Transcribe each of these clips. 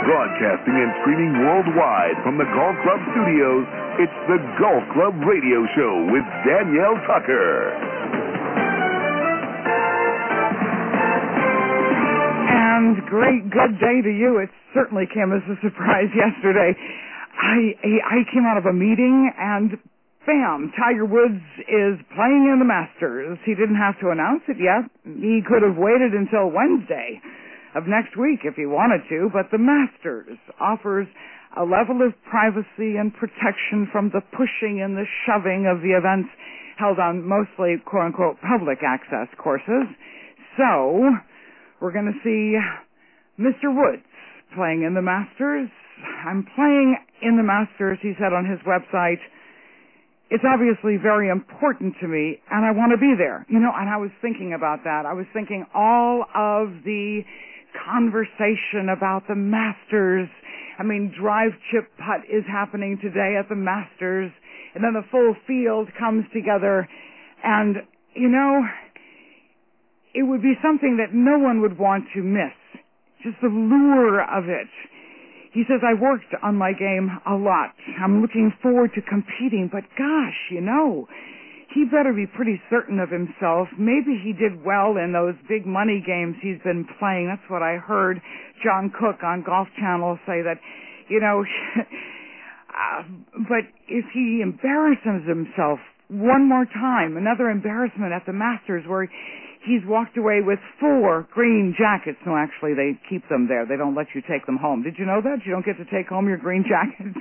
Broadcasting and streaming worldwide from the Golf Club studios, it's the Golf Club Radio Show with Danielle Tucker. And great good day to you. It certainly came as a surprise yesterday. I came out of a meeting and bam, Tiger Woods is playing in the Masters. He didn't have to announce it yet. He could have waited until Wednesday of next week if he wanted to, but the Masters offers a level of privacy and protection from the pushing and the shoving of the events held on mostly quote-unquote public access courses. So we're going to see Mr. Woods playing in the Masters. I'm playing in the Masters, he said on his website. It's obviously very important to me, and I want to be there. You know, and I was thinking about that. I was thinking all of the conversation about the Masters. I mean, drive, chip, putt is happening today at the Masters, and then the full field comes together, and, you know, it would be something that no one would want to miss. Just the lure of it. He says, I worked on my game a lot. I'm looking forward to competing, but gosh, you know, he better be pretty certain of himself. Maybe he did well in those big money games he's been playing. That's what I heard John Cook on Golf Channel say that, you know, but if he embarrasses himself one more time, another embarrassment at the Masters where he's walked away with 4 green jackets. No, actually, they keep them there. They don't let you take them home. Did you know that? You don't get to take home your green jackets.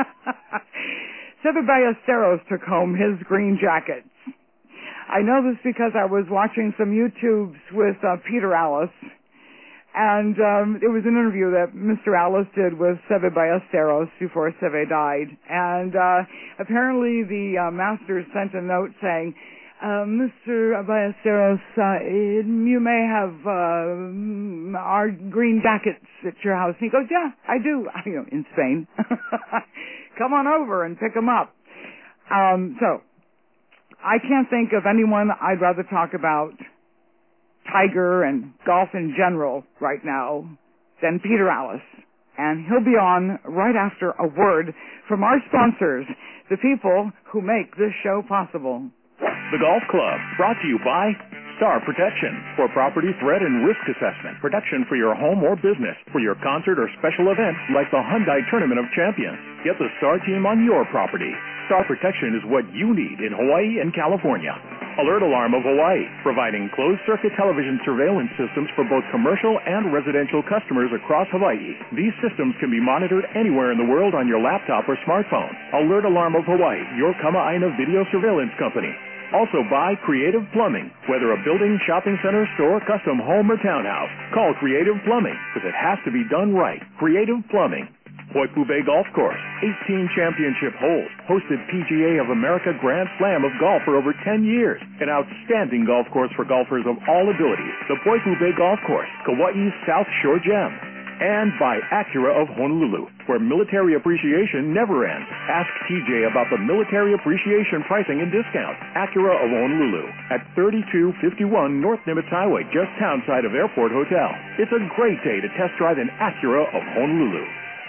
Seve Ballesteros took home his green jackets. I know this because I was watching some YouTubes with Peter Allis, and it was an interview that Mr. Allis did with Seve Ballesteros before Seve died. And apparently the Masters sent a note saying, Mr. Ballesteros, you may have our green jackets at your house. And he goes, yeah, I do, you know, in Spain. Come on over and pick them up. So I can't think of anyone I'd rather talk about Tiger and golf in general right now than Peter Allis. And he'll be on right after a word from our sponsors, the people who make this show possible. The Golf Club, brought to you by Star Protection for property threat and risk assessment. Protection for your home or business, for your concert or special event like the Hyundai Tournament of Champions. Get the Star team on your property. Star Protection is what you need in Hawaii and California. Alert Alarm of Hawaii, providing closed-circuit television surveillance systems for both commercial and residential customers across Hawaii. These systems can be monitored anywhere in the world on your laptop or smartphone. Alert Alarm of Hawaii, your Kama'aina video surveillance company. Also by Creative Plumbing. Whether a building, shopping center, store, custom home, or townhouse, call Creative Plumbing, because it has to be done right. Creative Plumbing. Poipu Bay Golf Course, 18 championship holes, hosted PGA of America Grand Slam of golf for over 10 years. An outstanding golf course for golfers of all abilities. The Poipu Bay Golf Course, Kauai's South Shore Gem. And by Acura of Honolulu, where military appreciation never ends. Ask TJ about the military appreciation pricing and discount. Acura of Honolulu at 3251 North Nimitz Highway, just townside of Airport Hotel. It's a great day to test drive an Acura of Honolulu.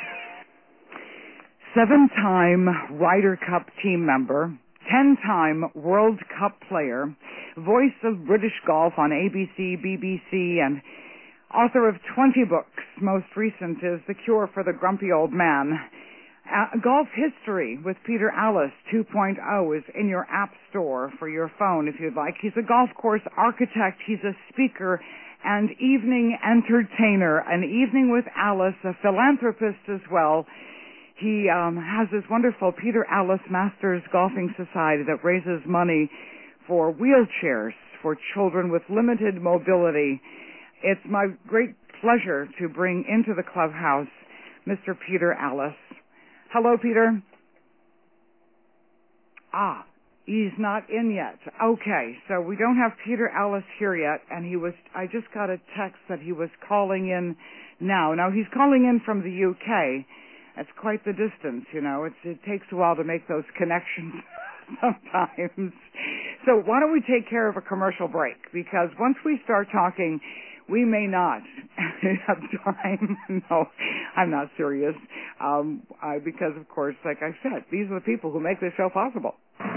7-time Ryder Cup team member, 10-time World Cup player, voice of British golf on ABC, BBC, and author of 20 books. Most recent is The Cure for the Grumpy Old Man. Golf History with Peter Allis 2.0 is in your app store for your phone if you'd like. He's a golf course architect. He's a speaker and evening entertainer. An Evening with Allis, a philanthropist as well. He has this wonderful Peter Allis Masters Golfing Society that raises money for wheelchairs for children with limited mobility. It's my great pleasure to bring into the clubhouse Mr. Peter Allis. Hello, Peter. He's not in yet. Okay, so we don't have Peter Allis here yet, and I just got a text that he was calling in now. Now, he's calling in from the UK. That's quite the distance, you know. It takes a while to make those connections sometimes. So why don't we take care of a commercial break? Because once we start talking we may not have time. No, I'm not serious. Because, of course, like I said, these are the people who make this show possible.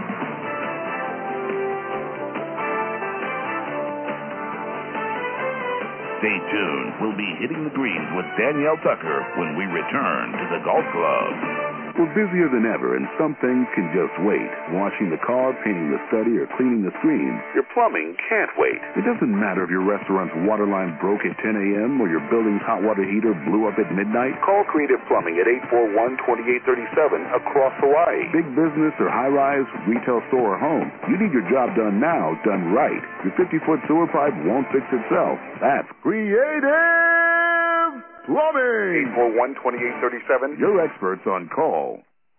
Stay tuned. We'll be hitting the greens with Danielle Tucker when we return to the Golf Club. We're busier than ever, and some things can just wait. Washing the car, painting the study, or cleaning the screen. Your plumbing can't wait. It doesn't matter if your restaurant's water line broke at 10 a.m. or your building's hot water heater blew up at midnight. Call Creative Plumbing at 841-2837 across Hawaii. Big business or high-rise, retail store or home. You need your job done now, done right. Your 50-foot sewer pipe won't fix itself. That's Creative Plumbing. 841-2837. Your experts on call.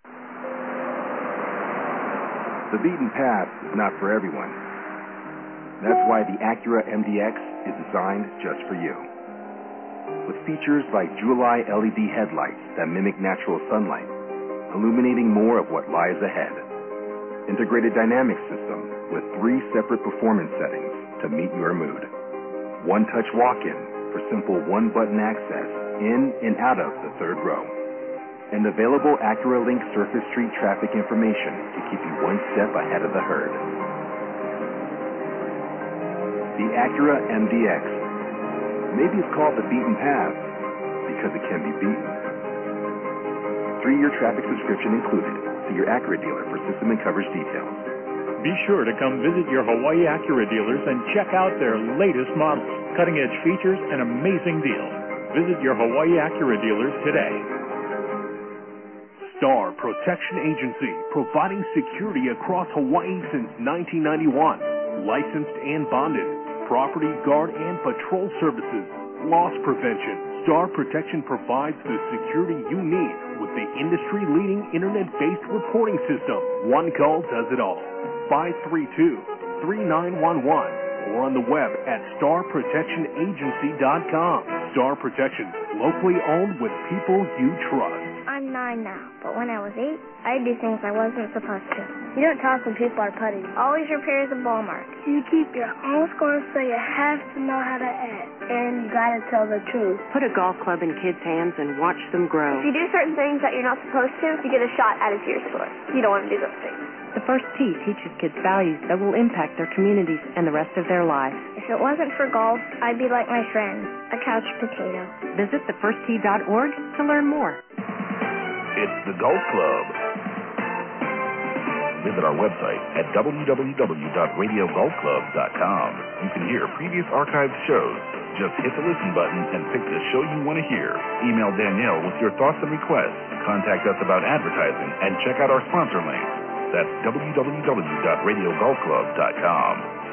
The beaten path is not for everyone. That's why the Acura MDX is designed just for you. With features like Jewel-Eye LED headlights that mimic natural sunlight, illuminating more of what lies ahead. Integrated dynamic system with 3 separate performance settings to meet your mood. One-touch walk-in for simple one-button access in and out of the third row. And available Acura Link Surface Street traffic information to keep you one step ahead of the herd. The Acura MDX. Maybe it's called the beaten path because it can be beaten. 3-year traffic subscription included. See your Acura dealer for system and coverage details. Be sure to come visit your Hawaii Acura dealers and check out their latest models, cutting-edge features, and amazing deals. Visit your Hawaii Acura dealers today. Star Protection Agency, providing security across Hawaii since 1991. Licensed and bonded. Property guard and patrol services. Loss prevention. Star Protection provides the security you need with the industry-leading internet-based reporting system. One call does it all. 532-3911 or on the web at starprotectionagency.com. Star Protection, locally owned with people you trust. I'm 9 now, but when I was 8, I'd do things I wasn't supposed to. You don't talk when people are putting. Always repair the ball mark. You keep your own score, so you have to know how to act. And you gotta tell the truth. Put a golf club in kids' hands and watch them grow. If you do certain things that you're not supposed to, you get a shot added to your score. You don't want to do those things. The First Tee teaches kids values that will impact their communities and the rest of their lives. If it wasn't for golf, I'd be like my friend, a couch potato. Visit thefirsttee.org to learn more. It's the Golf Club. Visit our website at www.radiogolfclub.com. You can hear previous archived shows. Just hit the listen button and pick the show you want to hear. Email Danielle with your thoughts and requests. Contact us about advertising and check out our sponsor links. That's www.radiogolfclub.com.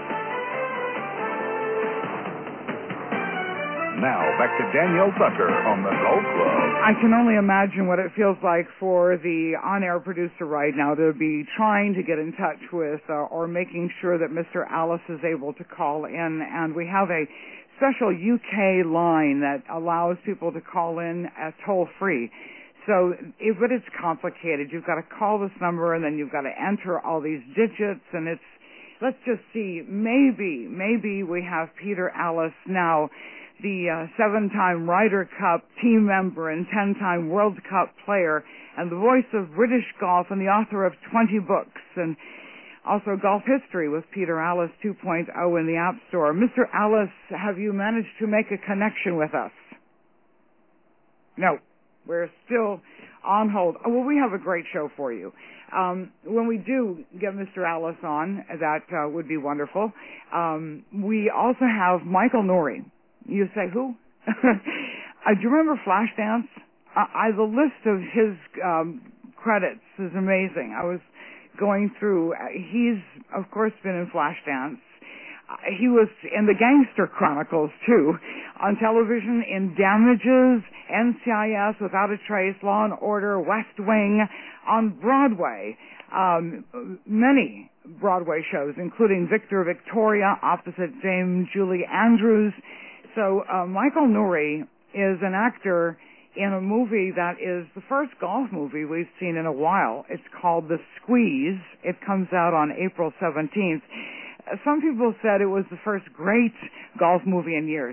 Now, back to Danielle Tucker on the Golf Club. I can only imagine what it feels like for the on-air producer right now to be trying to get in touch with or making sure that Mr. Alice is able to call in. And we have a special UK line that allows people to call in toll-free. So, but it's complicated. You've got to call this number, and then you've got to enter all these digits, and it's, let's just see, maybe we have Peter Alice now, the 7-time Ryder Cup team member and 10-time World Cup player, and the voice of British golf and the author of 20 books, and also Golf History with Peter Alice 2.0 in the App Store. Mr. Alice, have you managed to make a connection with us? No. We're still on hold. Oh, well, we have a great show for you. When we do get Mr. Alice on, that would be wonderful. We also have Michael Nouri. You say, who? Do you remember Flashdance? The list of his credits is amazing. I was going through. He's, of course, been in Flashdance. He was in the Gangster Chronicles, too, on television, in Damages, NCIS, Without a Trace, Law and Order, West Wing, on Broadway. Many Broadway shows, including Victor Victoria, opposite Dame Julie Andrews. So Michael Nouri is an actor in a movie that is the first golf movie we've seen in a while. It's called The Squeeze. It comes out on April 17th. Some people said it was the first great golf movie in years.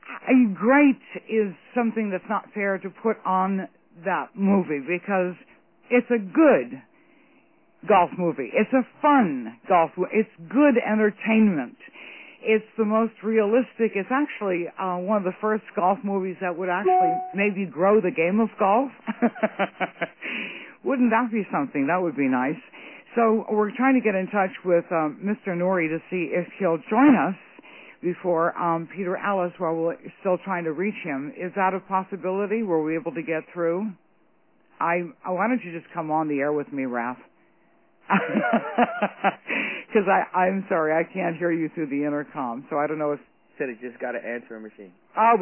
Great is something that's not fair to put on that movie because it's a good golf movie. It's a fun golf movie. It's good entertainment. It's the most realistic. It's actually one of the first golf movies that would actually maybe grow the game of golf. Wouldn't that be something? That would be nice. So we're trying to get in touch with Mr. Norrie to see if he'll join us before Peter Alliss while we're still trying to reach him. Is that a possibility? Were we able to get through? Why don't you just come on the air with me, Raph? Because I'm sorry, I can't hear you through the intercom, so I don't know if... Said it just got an answering machine. Oh,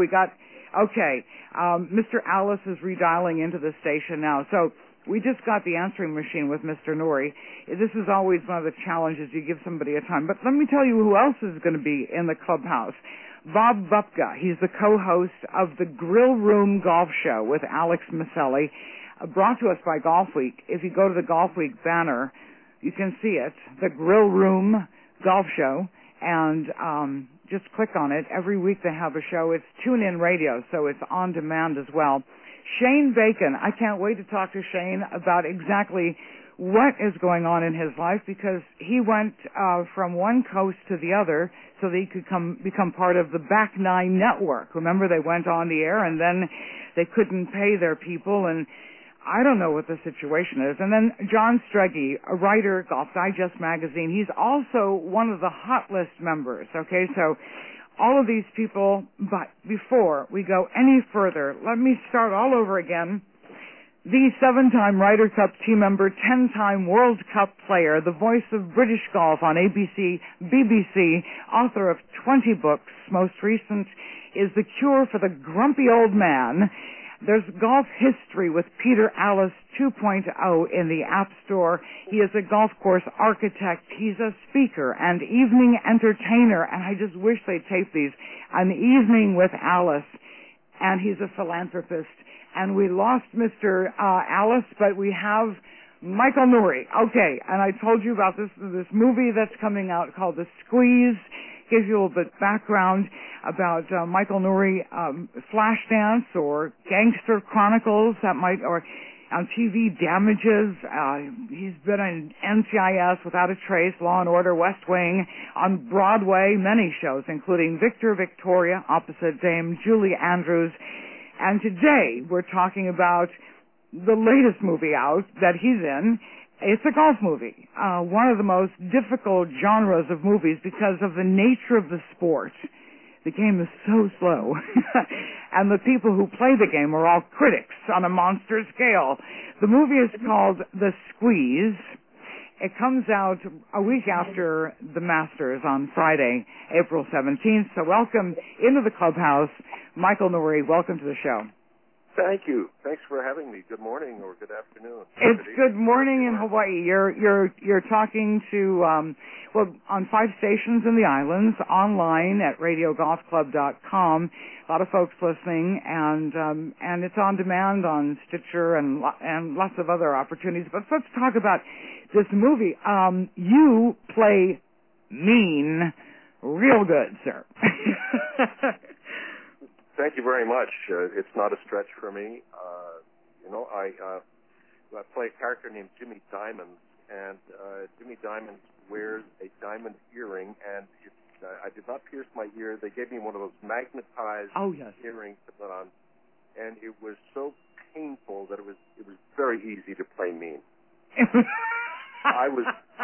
okay. Mr. Alliss is redialing into the station now. So we just got the answering machine with Mr. Norrie. This is always one of the challenges. You give somebody a time. But let me tell you who else is going to be in the clubhouse. Bob Bupka. He's the co-host of the Grill Room Golf Show with Alex Maselli, brought to us by Golf Week. If you go to the Golf Week banner, you can see it, the Grill Room Golf Show, and just click on it. Every week they have a show. It's TuneIn Radio, so it's on demand as well. Shane Bacon, I can't wait to talk to Shane about exactly what is going on in his life because he went from one coast to the other so that he could become part of the Back Nine Network. Remember, they went on the air and then they couldn't pay their people, and I don't know what the situation is. And then John Streggy, a writer, Golf Digest magazine, he's also one of the Hot List members, okay? So all of these people, but before we go any further, let me start all over again. The 7-time Ryder Cup team member, 10-time World Cup player, the voice of British golf on ABC, BBC, author of 20 books. Most recent is The Cure for the Grumpy Old Man. There's Golf History with Peter Alliss 2.0 in the App Store. He is a golf course architect. He's a speaker and evening entertainer, and I just wish they'd tape these. An Evening with Alliss, and he's a philanthropist. And we lost Mr. Alliss, but we have Michael Norrie. Okay, and I told you about this movie that's coming out called The Squeeze. Gives you a little bit background about Michael Norrie, Flashdance or Gangster Chronicles, or on TV, Damages. He's been on NCIS, Without a Trace, Law & Order, West Wing, on Broadway, many shows, including Victor Victoria, opposite Dame Julie Andrews. And today we're talking about the latest movie out that he's in. It's a golf movie, one of the most difficult genres of movies because of the nature of the sport. The game is so slow, and the people who play the game are all critics on a monster scale. The movie is called The Squeeze. It comes out a week after the Masters on Friday, April 17th. So welcome into the clubhouse, Michael Norrie. Welcome to the show. Thank you. Thanks for having me. Good morning or good afternoon. It's good morning in Hawaii. You're talking to on 5 stations in the islands, online at radiogolfclub.com. A lot of folks listening, and it's on demand on Stitcher and lots of other opportunities. But let's talk about this movie. You play mean real good, sir. Thank you very much. It's not a stretch for me. I play a character named Jimmy Diamonds, and Jimmy Diamonds wears a diamond earring, and I did not pierce my ear. They gave me one of those magnetized earrings to put on, and it was so painful that it was very easy to play mean. I was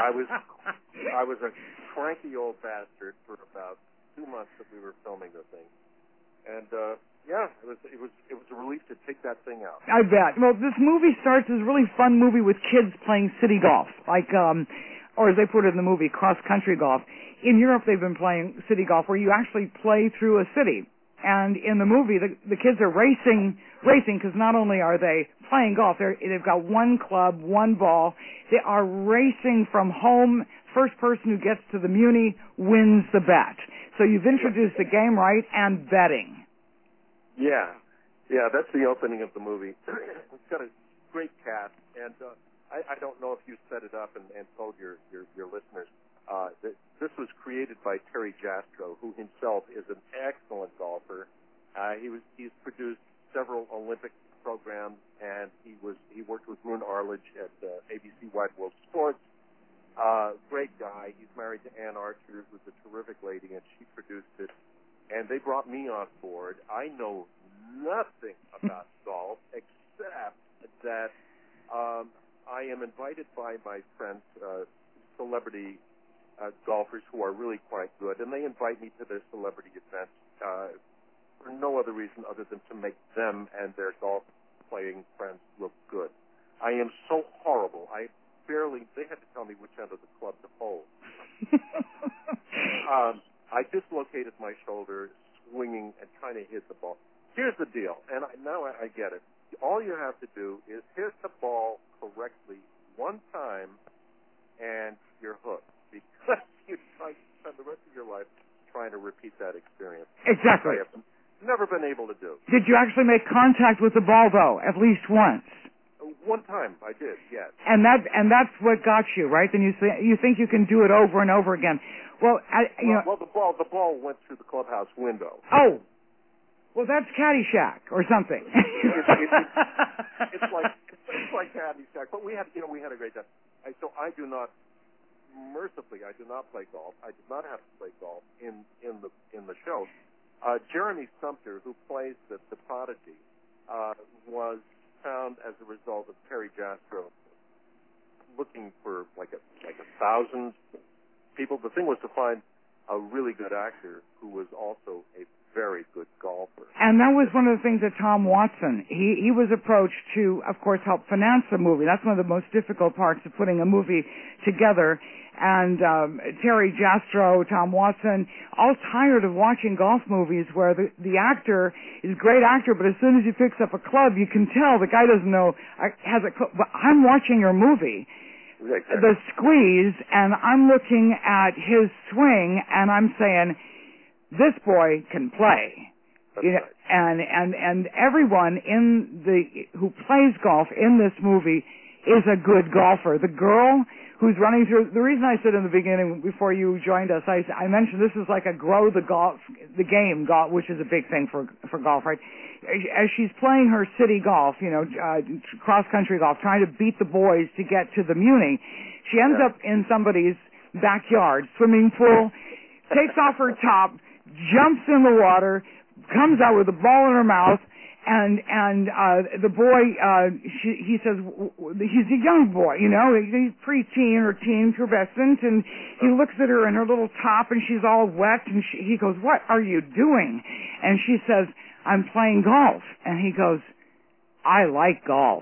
a cranky old bastard for about 2 months that we were filming the thing. And it was a relief to take that thing out. I bet. Well, this movie starts as a really fun movie with kids playing city golf, like or as they put it in the movie, cross-country golf. In Europe, they've been playing city golf where you actually play through a city. And in the movie, the kids are racing because not only are they playing golf, they've got one club, one ball. They are racing from home. First person who gets to the Muni wins the bet. So you've introduced the game, right, and betting. Yeah, that's the opening of the movie. It's got a great cast, and I don't know if you set it up and told your listeners that this was created by Terry Jastrow, who himself is an excellent golfer, He's produced several Olympic programs, and he worked with Roone Arledge at ABC Wide World Sports. Great guy. He's married to Ann Archer, who's a terrific lady, and she produced it. And they brought me on board. I know nothing about golf except that I am invited by my friends, celebrity golfers who are really quite good, and they invite me to their celebrity events for no other reason other than to make them and their golf-playing friends look good. I am so horrible. They had to tell me which end of the club to hold. I dislocated my shoulder swinging and trying to hit the ball. Here's the deal, and now I get it. All you have to do is hit the ball correctly one time, and you're hooked, because you try to spend the rest of your life trying to repeat that experience. Exactly. I have never been able to do. Did you actually make contact with the ball, though, at least once? One time I did, yes. And that's what got you, right? Then you think you can do it over and over again. Well, the ball went through the clubhouse window. Oh, well, that's Caddyshack or something. It's like Caddyshack, but we had a great time. So I do not play golf. I did not have to play golf in the show. Jeremy Sumter, who plays the Prodigy, was found as a result of Terry Jastrow looking for like 1,000 people. The thing was to find a really good actor who was also a very good golfer. And that was one of the things that Tom Watson, he was approached to, of course, help finance the movie. That's one of the most difficult parts of putting a movie together. And Terry Jastrow, Tom Watson, all tired of watching golf movies where the actor is a great actor, but as soon as he picks up a club, you can tell the guy doesn't know, has a club. But I'm watching your movie, exactly. The Squeeze, and I'm looking at his swing, and I'm saying, this boy can play. That's right. And everyone who plays golf in this movie is a good golfer. The girl who's running through, the reason I said in the beginning before you joined us, I mentioned this is like a grow the game, which is a big thing for golf, right? As she's playing her city golf, cross country golf, trying to beat the boys to get to the Muni, she ends up in somebody's backyard swimming pool, takes off her top, jumps in the water, comes out with a ball in her mouth, and the boy, he says, he's a young boy, he's pre-teen or teen, pubescent, and he looks at her in her little top, and she's all wet, and he goes, "What are you doing?" And she says, "I'm playing golf." And he goes, "I like golf."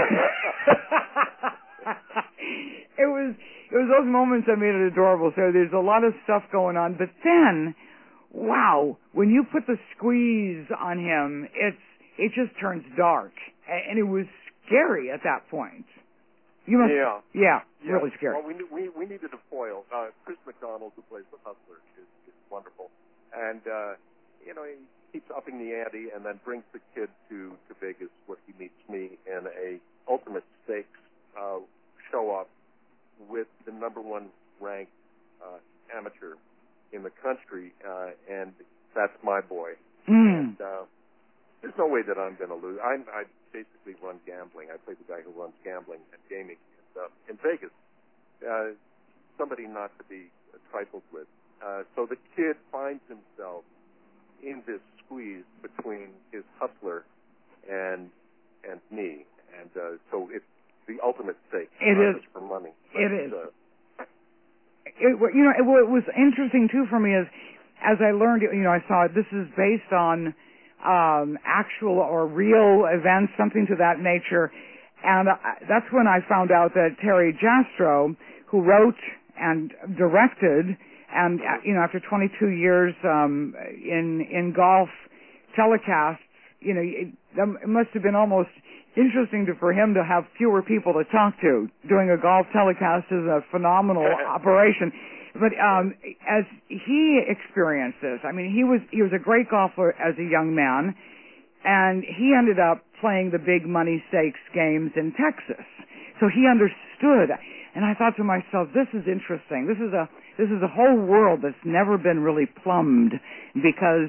It was those moments that made it adorable. So there's a lot of stuff going on, but then, wow, when you put the Squeeze on him, it just turns dark, and it was scary at that point. Yeah, really scary. Well, we needed a foil. Chris McDonald, who plays the Hustler, is wonderful, and he keeps upping the ante, and then brings the kid to Vegas, where he meets me in a ultimate stakes show-off with the number one ranked amateur in the country, and that's my boy. And there's no way that I'm going to lose. I basically run gambling. I play the guy who runs gambling and gaming in Vegas. Somebody not to be trifled with. So the kid finds himself in this squeeze between his hustler and me, and so it's the ultimate stake. It is for money. It is. It was interesting too for me as I learned. I saw this is based on actual or real events, something to that nature, and that's when I found out that Terry Jastrow, who wrote and directed, and after 22 years in golf telecasts, it must have been almost interesting for him to have fewer people to talk to. Doing a golf telecast is a phenomenal operation. But as he experienced this, he was a great golfer as a young man, and he ended up playing the big money stakes games in Texas. So he understood, and I thought to myself, this is interesting. This is a whole world that's never been really plumbed, because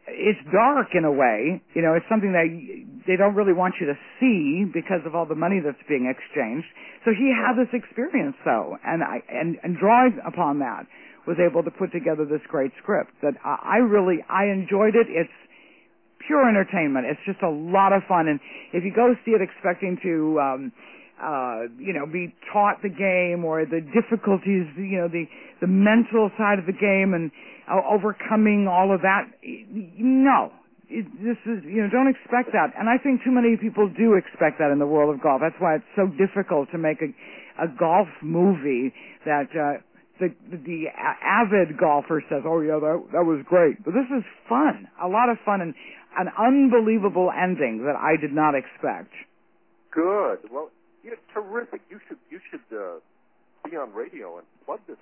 it's dark in a way. You know, it's something that they don't really want you to see because of all the money that's being exchanged. So he had this experience, though, and drawing upon that, was able to put together this great script that I enjoyed it. It's pure entertainment. It's just a lot of fun. And if you go see it expecting to, be taught the game or the difficulties, the mental side of the game and overcoming all of that, no. This is, don't expect that. And I think too many people do expect that in the world of golf. That's why it's so difficult to make a golf movie that, the avid golfer says, oh yeah, that was great. But this is fun, a lot of fun, and an unbelievable ending that I did not expect. Good. Well, terrific. You should be on radio and plug this.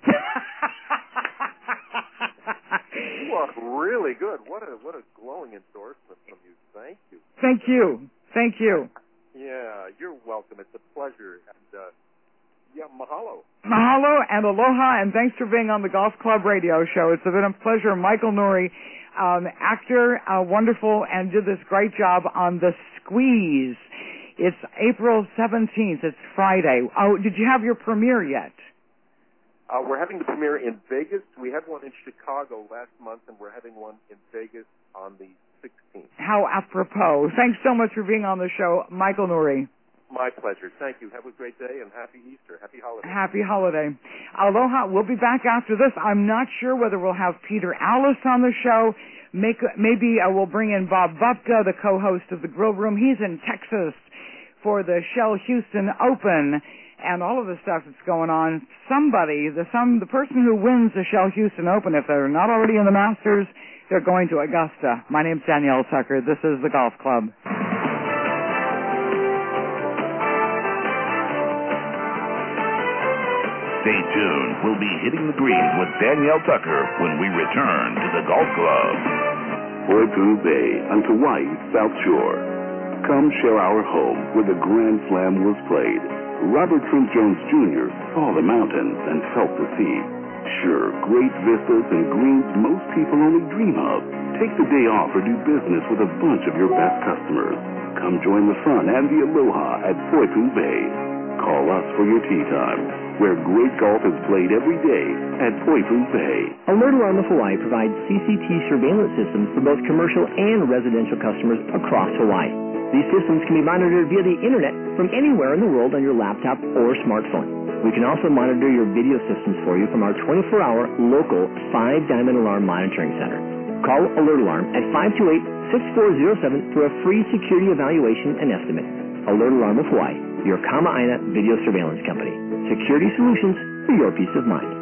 You are really good. What a glowing endorsement from you. Thank you. Thank you. Thank you. Yeah, you're welcome. It's a pleasure. And mahalo. Mahalo and aloha, and thanks for being on the Golf Club radio show. It's been a pleasure. Michael Nouri, actor, wonderful, and did this great job on The Squeeze. It's April 17th. It's Friday. Oh, did you have your premiere yet? We're having the premiere in Vegas. We had one in Chicago last month, and we're having one in Vegas on the 16th. How apropos. Thanks so much for being on the show, Michael Nouri. My pleasure. Thank you. Have a great day, and happy Easter. Happy holiday. Happy holiday. Aloha. We'll be back after this. I'm not sure whether we'll have Peter Alice on the show. Maybe we'll bring in Bob Bupka, the co-host of the Grill Room. He's in Texas for the Shell Houston Open and all of the stuff that's going on. The person who wins the Shell Houston Open, if they're not already in the Masters, they're going to Augusta. My name's Danielle Tucker. This is the Golf Club. Stay tuned. We'll be hitting the greens with Danielle Tucker when we return to the Golf Club. Poipu Bay on Kauai, South Shore. Come share our home where the Grand Slam was played. Robert Trent Jones Jr. saw the mountains and felt the sea. Sure, great vistas and greens most people only dream of. Take the day off or do business with a bunch of your best customers. Come join the fun and the aloha at Poipu Bay. Call us for your tee time, where great golf is played every day at Poipu Bay. Alert Alarm of Hawaii provides CCT surveillance systems for both commercial and residential customers across Hawaii. These systems can be monitored via the internet from anywhere in the world on your laptop or smartphone. We can also monitor your video systems for you from our 24-hour local 5-Diamond Alarm Monitoring Center. Call Alert Alarm at 528-6407 for a free security evaluation and estimate. Alert Alarm of Hawaii, your Kama'aina video surveillance company. Security solutions for your peace of mind.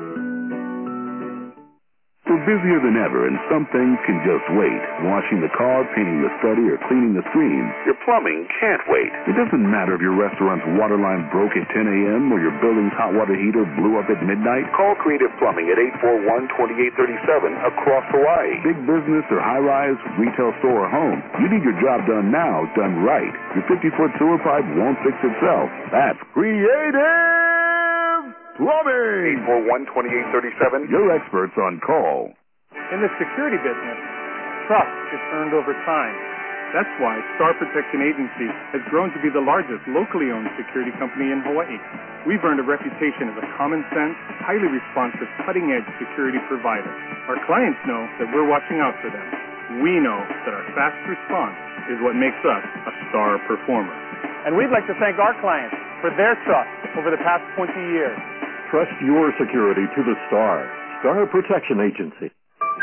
We're busier than ever, and some things can just wait. Washing the car, painting the study, or cleaning the screens. Your plumbing can't wait. It doesn't matter if your restaurant's water line broke at 10 a.m. or your building's hot water heater blew up at midnight. Call Creative Plumbing at 841-2837 across Hawaii. Big business or high-rise, retail store or home. You need your job done now, done right. Your 50-foot sewer pipe won't fix itself. That's Creative Plumbing. 841-2837. Your experts on call. In the security business, trust is earned over time. That's why Star Protection Agency has grown to be the largest locally owned security company in Hawaii. We've earned a reputation as a common sense, highly responsive, cutting-edge security provider. Our clients know that we're watching out for them. We know that our fast response is what makes us a star performer. And we'd like to thank our clients for their trust over the past 20 years. Trust your security to the Star. Star Protection Agency.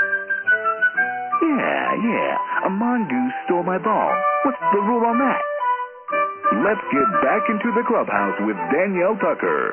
Yeah. A mongoose stole my ball. What's the rule on that? Let's get back into the clubhouse with Danielle Tucker.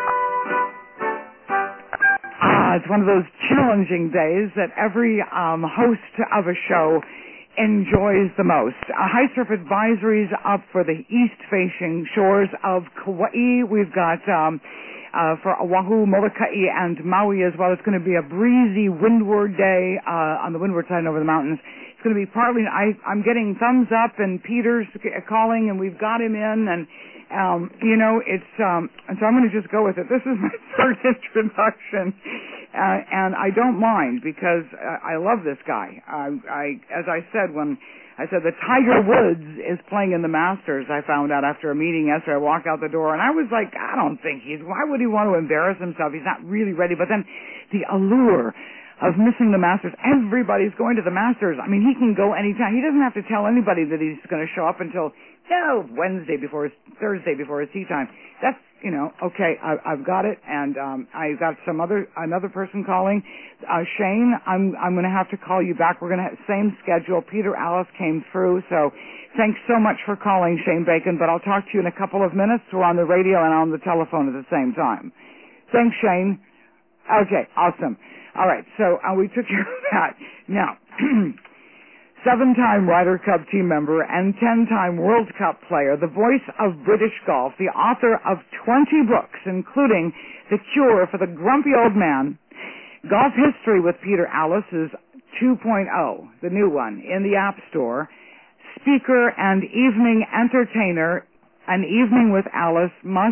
It's one of those challenging days that every host of a show enjoys the most. High surf advisories up for the east-facing shores of Kauai. We've got for Oahu, Molokai, and Maui as well. It's going to be a breezy windward day on the windward side and over the mountains. It's going to be partly, I'm getting thumbs up, and Peter's calling, and we've got him in, and, and so I'm going to just go with it. This is my third introduction, and I don't mind, because I love this guy. As I said, that Tiger Woods is playing in the Masters, I found out after a meeting yesterday. I walked out the door, and I was like, I don't think why would he want to embarrass himself? He's not really ready. But then the allure of missing the Masters. Everybody's going to the Masters. I mean, he can go anytime. He doesn't have to tell anybody that he's going to show up until Thursday before his tea time. That's, okay, I've got it, and I've got another person calling. Shane, I'm going to have to call you back. We're going to have same schedule. Peter Alice came through, so thanks so much for calling, Shane Bacon, but I'll talk to you in a couple of minutes. We're on the radio and on the telephone at the same time. Thanks, Shane. Okay, awesome. All right, so we took care of that. Now, 7-time Ryder Cup team member and 10-time World Cup player, the voice of British golf, the author of 20 books, including The Cure for the Grumpy Old Man, Golf History with Peter Alice is 2.0, the new one, in the App Store. Speaker and evening entertainer, An Evening with Alice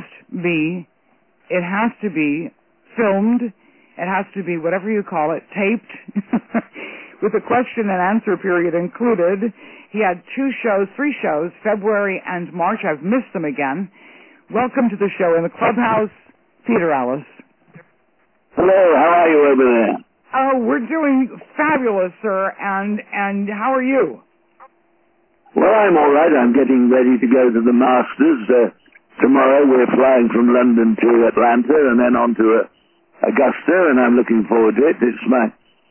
it has to be filmed, it has to be whatever you call it, taped, with a question and answer period included. He had 3 shows, February and March. I've missed them again. Welcome to the show in the clubhouse, Peter Alice. Hello, how are you over there? Oh, we're doing fabulous, sir, and how are you? Well, I'm all right. I'm getting ready to go to the Masters. Tomorrow we're flying from London to Atlanta and then on to Augusta, and I'm looking forward to it. It's my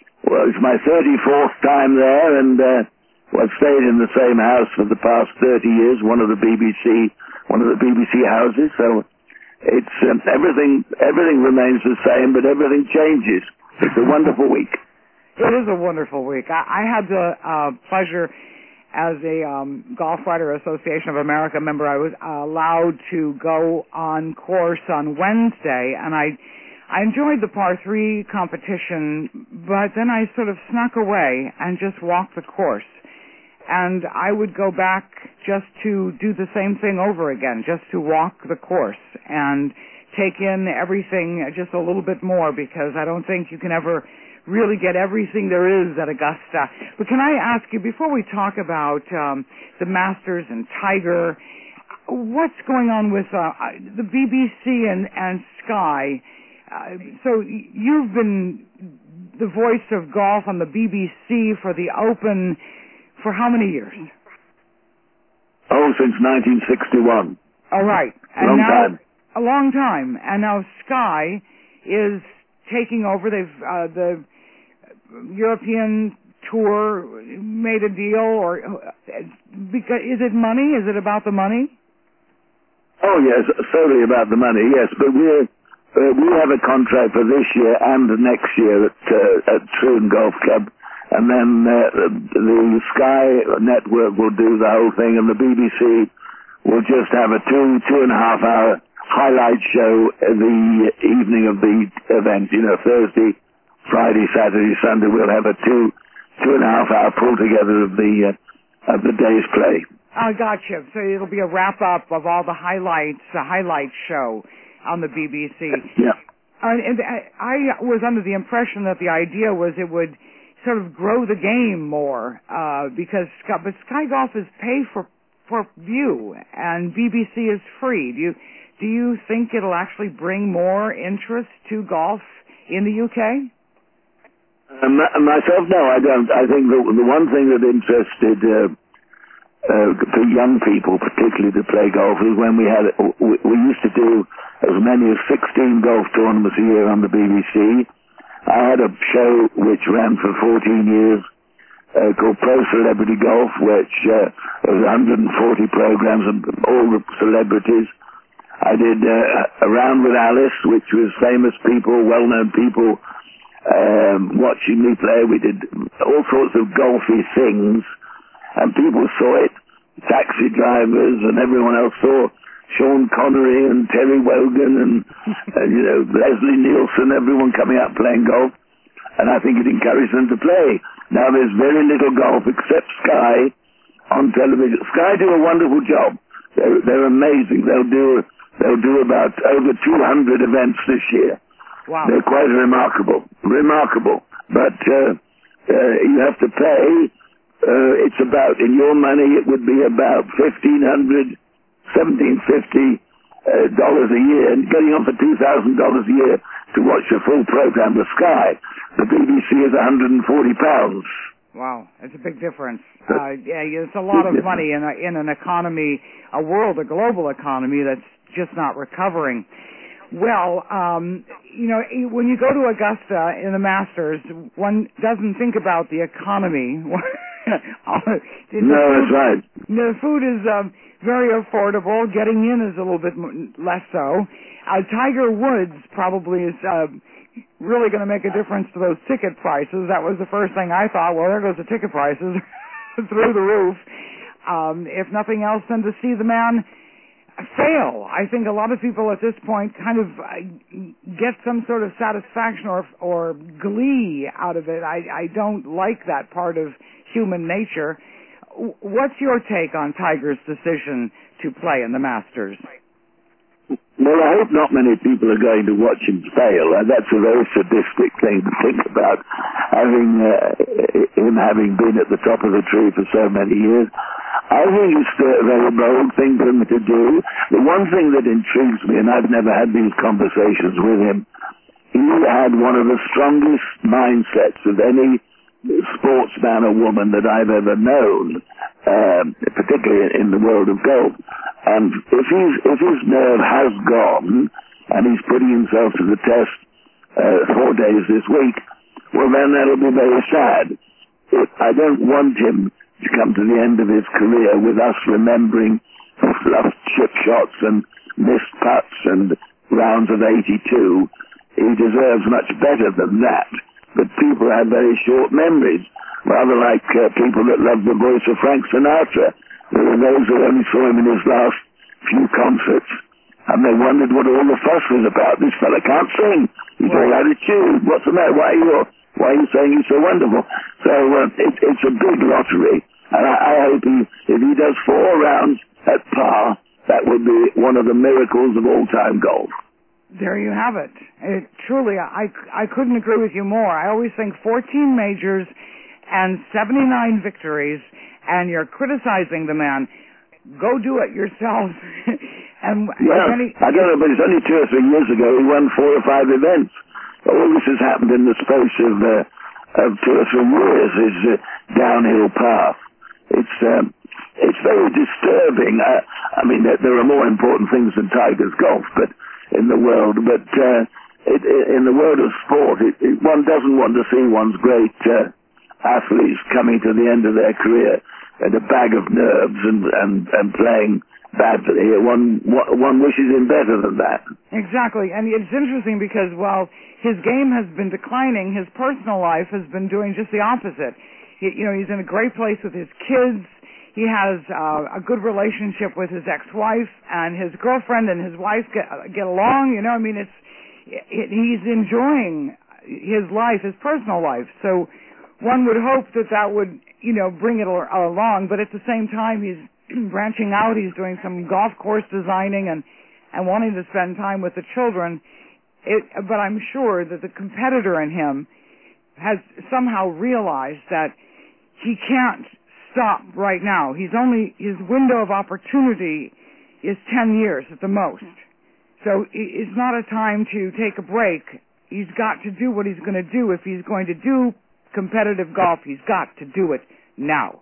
34th time there, and I've stayed in the same house for the past 30 years, one of the BBC houses. So it's everything remains the same, but everything changes. It's a wonderful week. It is a wonderful week. I had the pleasure, as a Golf Writer Association of America member, I was allowed to go on course on Wednesday, and I enjoyed the par 3 competition, but then I sort of snuck away and just walked the course. And I would go back just to do the same thing over again, just to walk the course and take in everything just a little bit more, because I don't think you can ever really get everything there is at Augusta. But can I ask you, before we talk about the Masters and Tiger, what's going on with the BBC and Sky? So you've been the voice of golf on the BBC for the Open for how many years? Oh, since 1961. All right. And a long time. And now Sky is taking over. They've the European tour made a deal, or because is it money? Is it about the money? Oh yes, solely about the money. Yes, but we have a contract for this year and next year at Troon Golf Club, and then the Sky Network will do the whole thing, and the BBC will just have a 2.5 hour highlight show the evening of the event. Thursday, Friday, Saturday, Sunday. We'll have a 2.5 hour pull together of the day's play. I gotcha. So it'll be a wrap up of all the highlights, a highlight show on the BBC. Yeah. And I was under the impression that the idea was it would sort of grow the game more, because Sky Golf is pay for view and BBC is free. Do you think it'll actually bring more interest to golf in the UK? Myself, no, I don't. I think the one thing that interested for young people, particularly to play golf, is when we used to do as many as 16 golf tournaments a year on the BBC. I had a show which ran for 14 years called Pro Celebrity Golf, which was 140 programs and all the celebrities. I did a Round with Alice, which was famous people, well-known people watching me play. We did all sorts of golfy things, and people saw it. Taxi drivers and everyone else saw Sean Connery and Terry Wogan and Leslie Nielsen, everyone coming out playing golf, and I think it encouraged them to play. Now there's very little golf except Sky on television. Sky do a wonderful job. They're amazing. They'll do about over 200 events this year. Wow. They're quite remarkable. But you have to pay. It's about, in your money, it would be about $1,750 a year, and getting on for $2,000 a year to watch a full program of Sky. The BBC is £140. Wow, that's a big difference. It's a lot of money in an economy, a global economy that's just not recovering. Well, when you go to Augusta in the Masters, one doesn't think about the economy. No, that's right. The food is very affordable. Getting in is a little bit less so. Tiger Woods probably is really going to make a difference to those ticket prices. That was the first thing I thought. Well, there goes the ticket prices through the roof. If nothing else, then to see the man fail. I think a lot of people at this point kind of get some sort of satisfaction or glee out of it. I don't like that part of human nature. What's your take on Tiger's decision to play in the Masters? Well, I hope not many people are going to watch him fail. That's a very sadistic thing to think about, him having been at the top of the tree for so many years. I think it's a very bold thing for him to do. The one thing that intrigues me, and I've never had these conversations with him, he had one of the strongest mindsets of any sportsman or woman that I've ever known, particularly in the world of golf. And if his nerve has gone, and he's putting himself to the test 4 days this week, well, then that'll be very sad. I don't want him to come to the end of his career with us remembering fluffed chip shots and missed putts and rounds of 82. He deserves much better than that. But people have very short memories, rather like people that love the voice of Frank Sinatra. There were those who only saw him in his last few concerts, and they wondered what all the fuss was about. This fella can't sing. He's all out of tune. What's the matter? Why are you saying he's so wonderful? So it's a big lottery, and I hope if he does 4 rounds at par, that would be one of the miracles of all-time golf. There you have it. Truly, I couldn't agree with you more. I always think 14 majors and 79 victories, and you're criticizing the man. Go do it yourself. And I don't know, but it's only 2 or 3 years ago he won 4 or 5 events. All this has happened in the space of 2 or 3 years. His downhill path. It's very disturbing. I mean, there are more important things than Tiger's golf, but in the world. But in the world of sport, one doesn't want to see one's great athletes coming to the end of their career and a bag of nerves and playing badly. One wishes him better than that. Exactly. And it's interesting because while his game has been declining, his personal life has been doing just the opposite. He's in a great place with his kids. He has a good relationship with his ex-wife, and his girlfriend and his wife get along. He's enjoying his life, his personal life. So one would hope that would, bring it along. But at the same time, he's branching out. He's doing some golf course designing and wanting to spend time with the children. But I'm sure that the competitor in him has somehow realized that he can't stop right now. His window of opportunity is 10 years at the most. So it's not a time to take a break. He's got to do what he's going to do. If he's going to do competitive golf, he's got to do it now.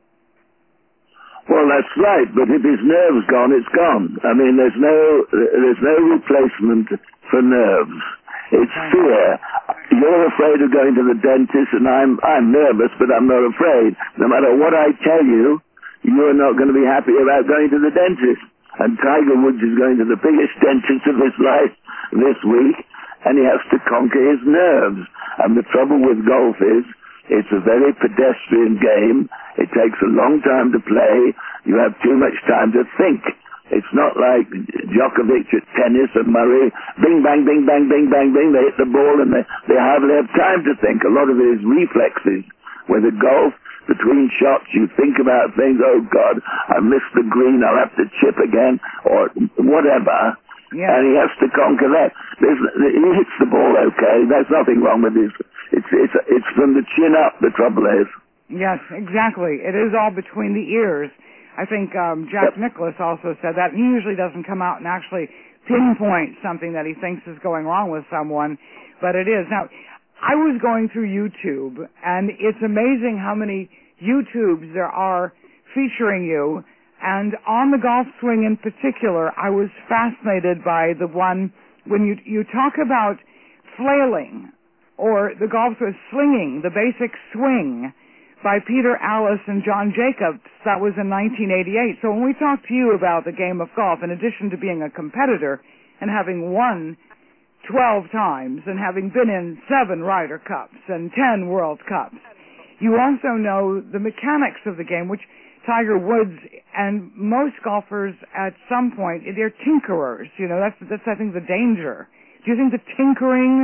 Well, that's right, but if his nerve's gone, it's gone. I mean, there's no replacement for nerves. It's fear. You're afraid of going to the dentist, and I'm nervous, but I'm not afraid. No matter what I tell you, you're not going to be happy about going to the dentist. And Tiger Woods is going to the biggest dentist of his life this week, and he has to conquer his nerves. And the trouble with golf is, it's a very pedestrian game. It takes a long time to play. You have too much time to think. It's not like Djokovic at tennis and Murray. Bing, bang, bing, bang, bing, bang, bing. They hit the ball and they hardly have time to think. A lot of it is reflexes. Where the golf, between shots, you think about things, oh God, I missed the green, I'll have to chip again, or whatever. Yeah. And he has to conquer that. He hits the ball okay. There's nothing wrong with this. It's from the chin up, the trouble is. Yes, exactly. It is all between the ears. I think Jack Nicklaus also said that. He usually doesn't come out and actually pinpoint something that he thinks is going wrong with someone, but it is. Now, I was going through YouTube, and it's amazing how many YouTubes there are featuring you. And on the golf swing in particular, I was fascinated by the one when you talk about flailing, or the golf swing, slinging, the basic swing by Peter Allis and John Jacobs. That was in 1988. So when we talk to you about the game of golf, in addition to being a competitor and having won 12 times and having been in 7 Ryder Cups and 10 World Cups, you also know the mechanics of the game, which Tiger Woods and most golfers at some point, they're tinkerers. You know, that's I think the danger. Do you think the tinkering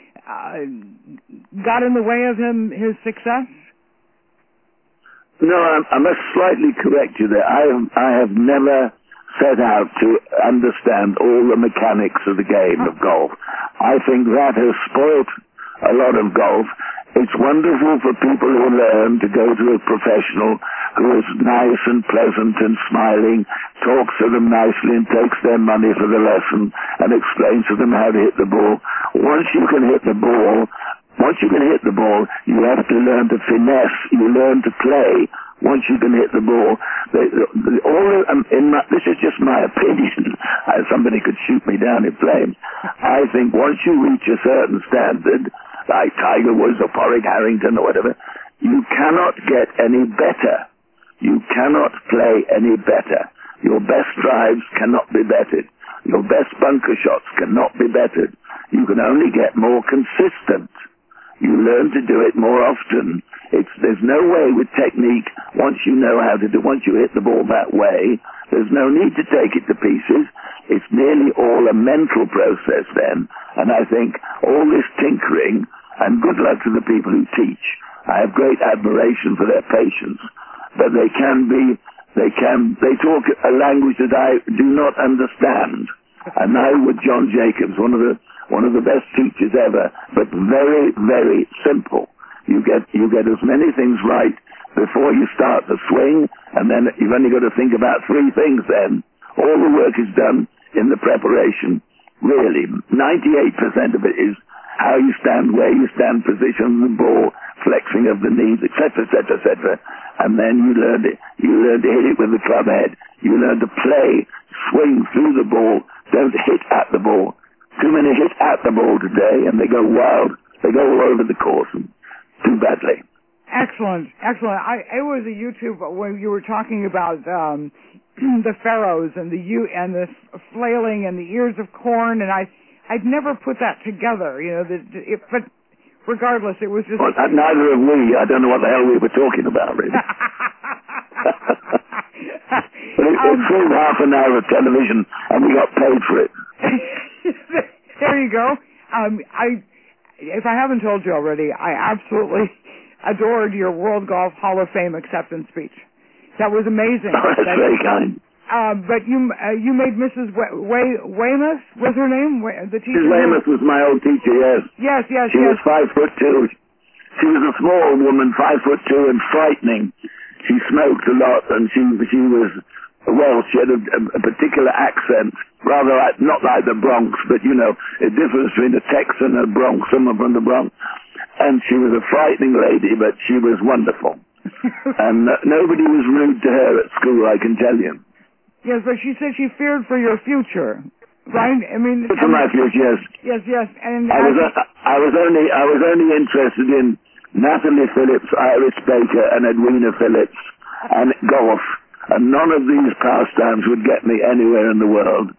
got in the way of his success? No, I must slightly correct you there. I have never set out to understand all the mechanics of the game of golf. I think that has spoilt a lot of golf. It's wonderful for people who learn to go to a professional who is nice and pleasant and smiling, talks to them nicely and takes their money for the lesson and explains to them how to hit the ball. Once you can hit the ball, you have to learn to finesse. You learn to play. Once you can hit the ball, this is just my opinion. Somebody could shoot me down in flames. I think once you reach a certain standard, like Tiger Woods or Padraig Harrington or whatever, you cannot get any better. You cannot play any better. Your best drives cannot be bettered. Your best bunker shots cannot be bettered. You can only get more consistent. You learn to do it more often. There's no way with technique, once you know how to do, once you hit the ball that way, there's no need to take it to pieces. It's nearly all a mental process then. And I think all this tinkering, and good luck to the people who teach. I have great admiration for their patience. But they talk a language that I do not understand. And now with John Jacobs, one of the best teachers ever, but very, very simple. You get as many things right before you start the swing, and then you've only got to think about 3 things then. All the work is done in the preparation. Really, 98% of it is how you stand, where you stand, position of the ball, flexing of the knees, etc., etc., etc. And then you learn to hit it with the club head. You learn to play, swing through the ball, don't hit at the ball. Too many hit at the ball today, and they go wild. They go all over the course, and too badly. Excellent. It was a YouTube when you were talking about the pharaohs and the flailing and the ears of corn, and I'd never put that together, you know. But regardless, it was just. Well, neither have we. I don't know what the hell we were talking about, really. But it filled half an hour of television, and we got paid for it. There you go. If I haven't told you already, I absolutely adored your World Golf Hall of Fame acceptance speech. That was amazing. Oh, that's very kind. But you made Mrs. Weymouth, was her name? The teacher. Mrs. Weymouth was my old teacher, yes. Yes. She was 5'2". She was a small woman, 5'2", and frightening. She smoked a lot, and she was Welsh. She had a particular accent, rather like, not like the Bronx, but, you know, a difference between a Texan and a Bronx, someone from the Bronx. And she was a frightening lady, but she was wonderful. And nobody was rude to her at school, I can tell you. Yes, but she said she feared for your future, right? I mean, for my future, yes. Yes. And I was only interested in Natalie Phillips, Iris Baker, and Edwina Phillips, and golf. And none of these pastimes would get me anywhere in the world.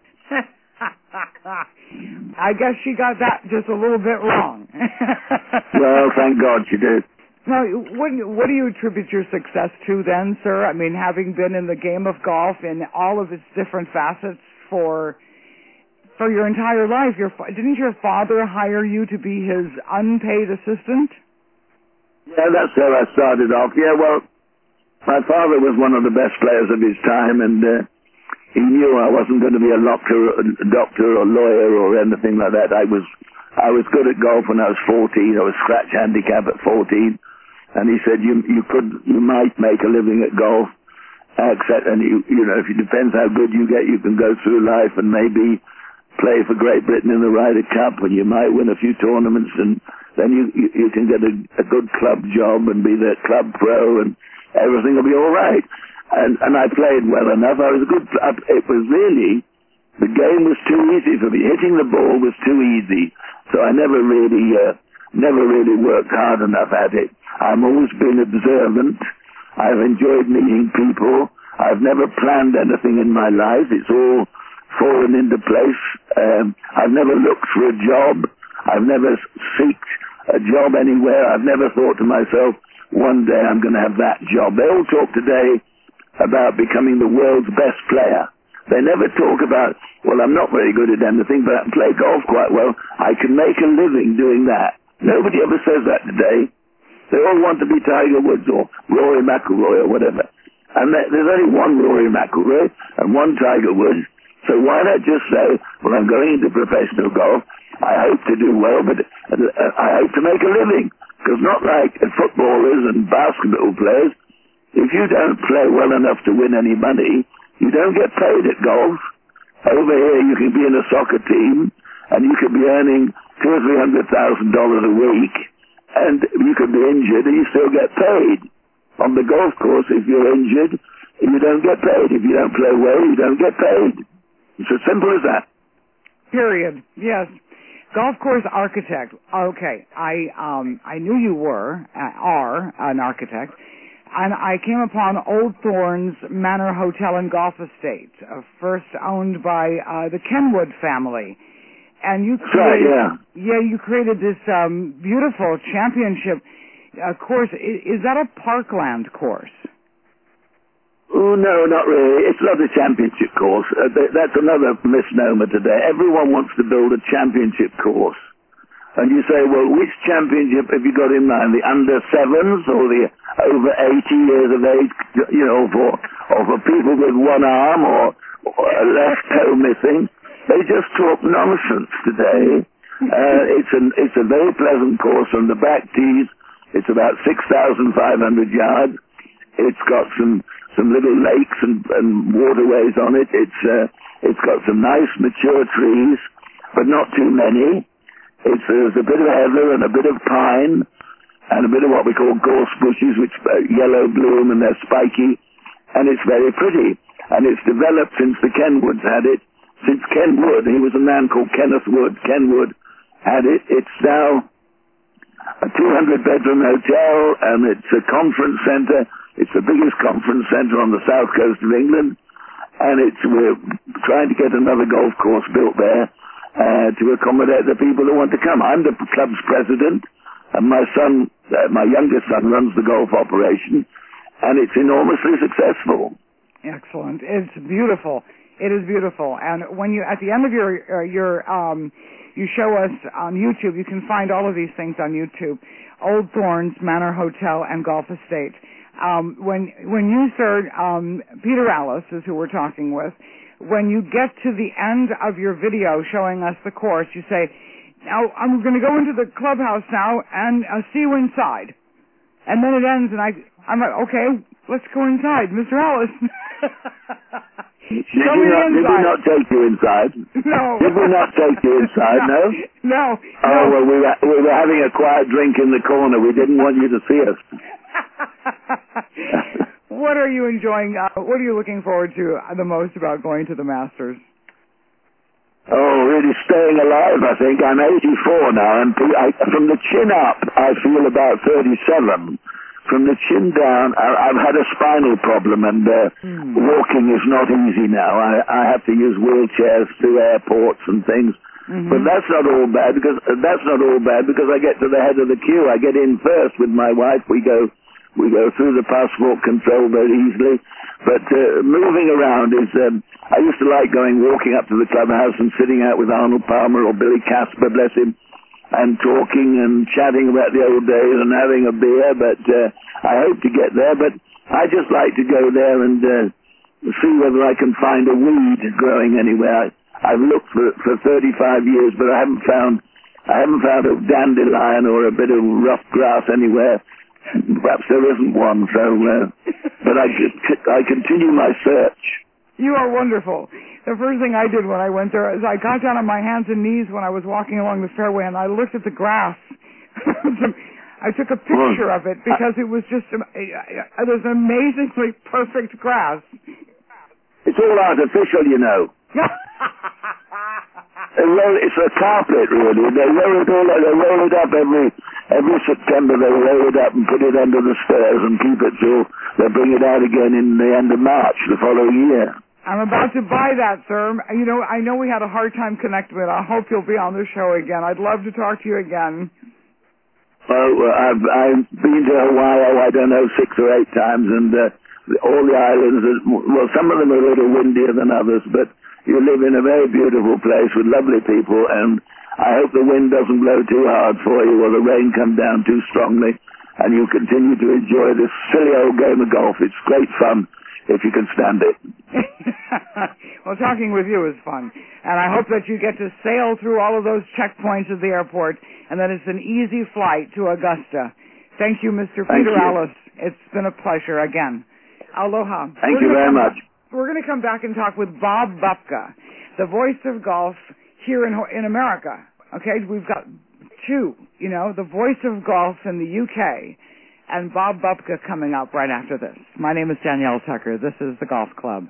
I guess she got that just a little bit wrong. Well, thank God she did. Now, what do you attribute your success to then, sir? I mean, having been in the game of golf in all of its different facets for your entire life, didn't your father hire you to be his unpaid assistant? Yeah, that's how I started off. Yeah, well, my father was one of the best players of his time, and he knew I wasn't going to be a doctor or lawyer or anything like that. I was good at golf when I was 14. I was scratch handicap at 14, and he said you might make a living at golf, except and you know if it depends how good you get, you can go through life and maybe play for Great Britain in the Ryder Cup, and you might win a few tournaments, and then you can get a good club job and be the club pro, and everything will be all right. And I played well enough. I was a good. It was really, the game was too easy for me. Hitting the ball was too easy, so I never really worked hard enough at it. I've always been observant. I've enjoyed meeting people. I've never planned anything in my life. It's all fallen into place. I've never looked for a job. I've never sought a job anywhere. I've never thought to myself, one day I'm going to have that job. They all talk today about becoming the world's best player. They never talk about, well, I'm not very good at anything, but I can play golf quite well. I can make a living doing that. Nobody ever says that today. They all want to be Tiger Woods or Rory McIlroy or whatever. And there's only one Rory McIlroy and one Tiger Woods. So why not just say, well, I'm going into professional golf. I hope to do well, but I hope to make a living. Because not like footballers and basketball players, if you don't play well enough to win any money, you don't get paid at golf. Over here, you can be in a soccer team, and you could be earning $200,000 or $300,000 a week, and you could be injured, and you still get paid. On the golf course, if you're injured, you don't get paid. If you don't play well, you don't get paid. It's as simple as that. Period. Yes. Golf course architect. Okay, I knew you are an architect, and I came upon Old Thorns Manor Hotel and Golf Estate, first owned by the Kenwood family, and you created, you created this beautiful championship course. Is that a parkland course? Oh, no, not really. It's not a championship course. That's another misnomer today. Everyone wants to build a championship course. And you say, well, which championship have you got in mind? The under sevens or the over 80 years of age, you know, for people with one arm or a left toe missing? They just talk nonsense today. It's a very pleasant course on the back tees. It's about 6,500 yards. It's got some little lakes and waterways on it. It's got some nice mature trees, but not too many. There's a bit of heather and a bit of pine and a bit of what we call gorse bushes, which yellow bloom and they're spiky, and it's very pretty. And it's developed since the Kenwoods had it. Since Ken Wood, he was a man called Kenneth Wood. Ken Wood had it. It's now a 200-bedroom hotel, and it's a conference center. It's the biggest conference center on the south coast of England, and we're trying to get another golf course built there to accommodate the people that want to come. I'm the club's president, and my son, my youngest son, runs the golf operation, and it's enormously successful. Excellent. It's beautiful. It is beautiful. And when you, at the end of your you show us on YouTube, you can find all of these things on YouTube. Old Thorns Manor Hotel and Golf Estate. When you start, Peter Alice is who we're talking with, when you get to the end of your video showing us the course, you say, now I'm going to go into the clubhouse now and see you inside. And then it ends and I'm like, okay, let's go inside, Mr. Alice. Did we not take you inside? No. Did we not take you inside, no? No. Oh, well, we were having a quiet drink in the corner. We didn't want you to see us. What are you enjoying? What are you looking forward to the most about going to the Masters? Oh, really staying alive, I think. I'm 84 now, and from the chin up, I feel about 37. From the chin down, I've had a spinal problem, and walking is not easy now. I have to use wheelchairs through airports and things. Mm-hmm. But that's not all bad because I get to the head of the queue. I get in first with my wife. We go through the passport control very easily. But moving around is, I used to like walking up to the clubhouse and sitting out with Arnold Palmer or Billy Casper, bless him, and talking and chatting about the old days and having a beer, but I hope to get there. But I just like to go there and see whether I can find a weed growing anywhere. I've looked for 35 years, but I haven't found a dandelion or a bit of rough grass anywhere. Perhaps there isn't one, so but I continue my search. You are wonderful. The first thing I did when I went there is I got down on my hands and knees when I was walking along the fairway, and I looked at the grass. I took a picture of it because it was just it was amazingly perfect grass. It's all artificial, you know. It's a carpet, really. They roll it up every September. They roll it up and put it under the stairs and keep it till they bring it out again in the end of March the following year. I'm about to buy that, sir. You know, I know we had a hard time connecting, but I hope you'll be on the show again. I'd love to talk to you again. Well, I've been to Hawaii, I don't know, 6 or 8 times, and all the islands, well, some of them are a little windier than others, but you live in a very beautiful place with lovely people, and I hope the wind doesn't blow too hard for you or the rain come down too strongly, and you continue to enjoy this silly old game of golf. It's great fun if you can stand it. Well, talking with you is fun, and I hope that you get to sail through all of those checkpoints at the airport, and that it's an easy flight to Augusta. Thank you, Mr. Peter Allis. It's been a pleasure again. Aloha. Thank you very much. We're going to come back and talk with Bob Bupka, the voice of golf here in America. Okay, we've got two, the voice of golf in the UK, and Bob Bupka coming up right after this. My name is Danielle Tucker. This is the Golf Club.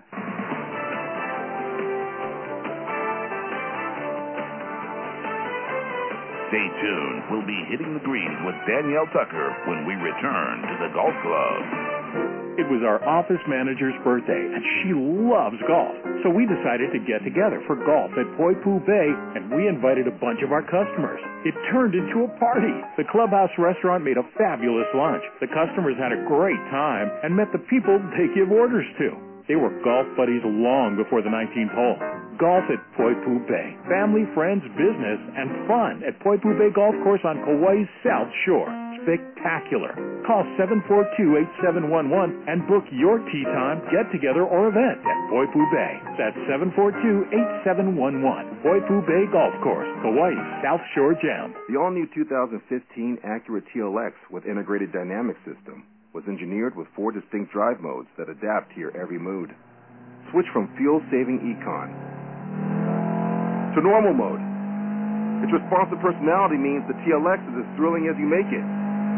Stay tuned. We'll be hitting the greens with Danielle Tucker when we return to the Golf Club. It was our office manager's birthday, and she loves golf. So we decided to get together for golf at Poipu Bay, and we invited a bunch of our customers. It turned into a party. The Clubhouse restaurant made a fabulous lunch. The customers had a great time and met the people they give orders to. They were golf buddies long before the 19th hole. Golf at Poipu Bay. Family, friends, business, and fun at Poipu Bay Golf Course on Kauai's South Shore. Spectacular. Call 742-8711 and book your tee time, get-together, or event at Poipu Bay. That's 742-8711. Poipu Bay Golf Course, Kauai's South Shore Gem. The all-new 2015 Acura TLX with integrated dynamic system was engineered with 4 distinct drive modes that adapt to your every mood. Switch from fuel-saving Econ to normal mode. Its responsive personality means the TLX is as thrilling as you make it.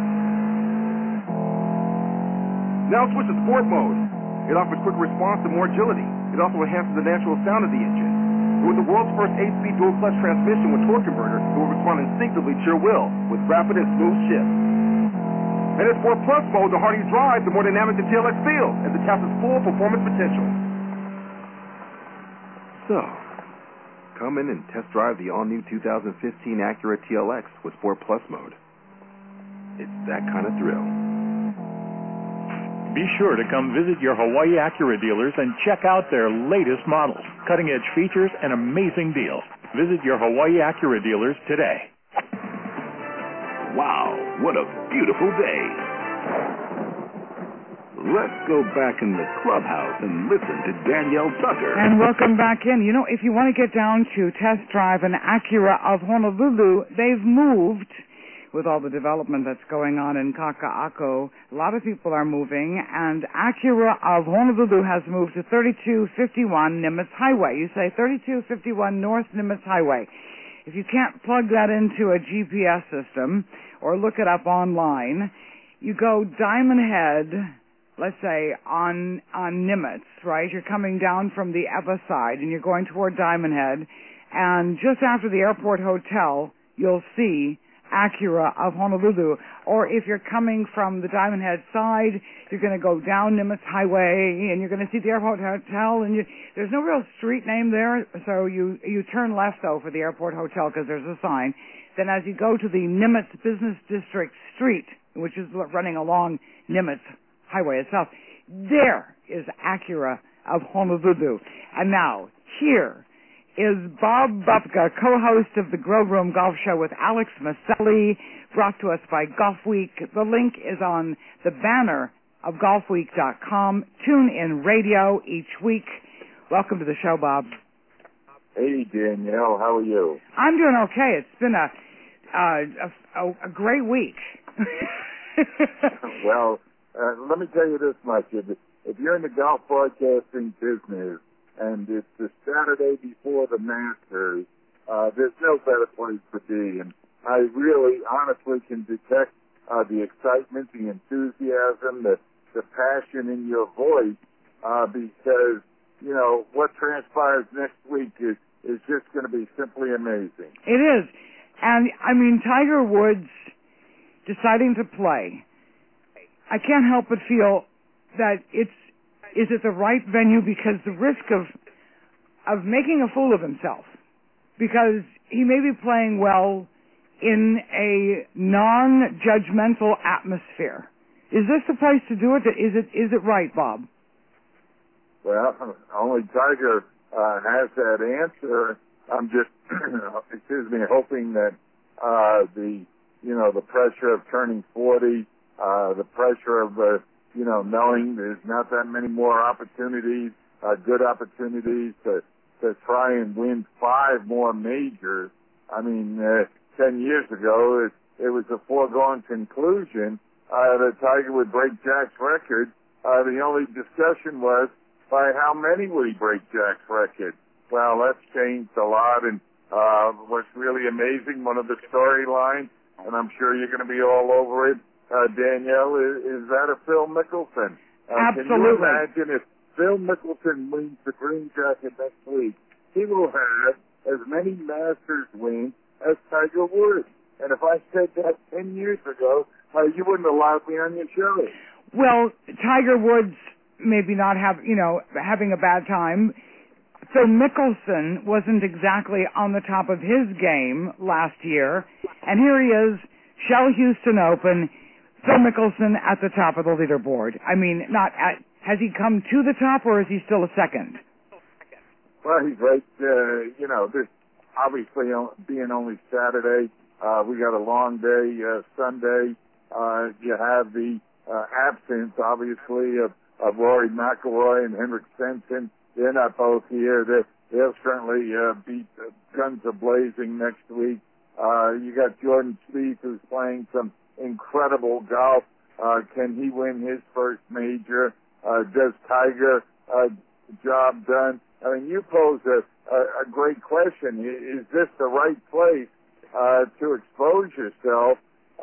Now switch to sport mode. It offers quicker response and more agility. It also enhances the natural sound of the engine. And with the world's first 8-speed dual-clutch transmission with torque converter, it will respond instinctively to your will with rapid and smooth shifts. And in Sport Plus mode, the harder you drive, the more dynamic the TLX feels as it taps its full performance potential. So, come in and test drive the all-new 2015 Acura TLX with Sport Plus mode. It's that kind of thrill. Be sure to come visit your Hawaii Acura dealers and check out their latest models, cutting-edge features, and amazing deals. Visit your Hawaii Acura dealers today. Wow, what a beautiful day. Let's go back in the clubhouse and listen to Danielle Tucker. And welcome back in. If you want to get down to test drive an Acura of Honolulu, they've moved. With all the development that's going on in Kaka'ako, a lot of people are moving, and Acura of Honolulu has moved to 3251 Nimitz Highway. You say 3251 North Nimitz Highway. If you can't plug that into a GPS system or look it up online, you go Diamond Head, let's say, on Nimitz, right? You're coming down from the Ewa side, and you're going toward Diamond Head, and just after the airport hotel, you'll see Acura of Honolulu. Or if you're coming from the Diamond Head side, you're going to go down Nimitz Highway, and you're going to see the airport hotel, and there's no real street name there, so you turn left, though, for the airport hotel, because there's a sign. Then as you go to the Nimitz Business District Street, which is running along Nimitz Highway itself, there is Acura of Honolulu. And now, here is Bob Bupka, co-host of the Grill Room Golf Show with Alex Maselli, brought to us by Golf Week. The link is on the banner of golfweek.com. Tune in radio each week. Welcome to the show, Bob. Hey, Danielle, how are you? I'm doing okay. It's been a great week. Well, let me tell you this much. If you're in the golf broadcasting business and it's the Saturday before the Masters, there's no better place to be. And I really, honestly can detect the excitement, the enthusiasm, the passion in your voice because, you know, what transpires next week is just going to be simply amazing. It is. And, I mean, Tiger Woods deciding to play, I can't help but feel that is it the right venue, because the risk of making a fool of himself, because he may be playing well in a non-judgmental atmosphere. Is this the place to do it? Is it right, Bob? Well, only Tiger has that answer. I'm just, hoping that the pressure of turning 40, the pressure of knowing there's not that many more opportunities, good opportunities to try and win 5 more majors. I mean, 10 years ago, it was a foregone conclusion that Tiger would break Jack's record. The only discussion was by how many would he break Jack's record. Well, that's changed a lot, and what's really amazing, one of the storylines, and I'm sure you're going to be all over it, Danielle, is that of Phil Mickelson. Absolutely. Can you imagine if Phil Mickelson wins the green jacket next week? He will have as many Masters wins as Tiger Woods. And if I said that 10 years ago, you wouldn't allow me on your show. Well, Tiger Woods maybe not having a bad time. Phil Mickelson wasn't exactly on the top of his game last year. And here he is, Shell Houston Open, Phil Mickelson at the top of the leaderboard. I mean, has he come to the top, or is he still a second? Well, he's right. This obviously being only Saturday, we got a long day Sunday. You have the absence, obviously, of Rory McIlroy and Henrik Stenson. They're not both here. They'll certainly beat guns a-blazing next week. You got Jordan Spieth, who's playing some incredible golf. Can he win his first major? Does Tiger job done? I mean, you pose a great question. Is this the right place to expose yourself?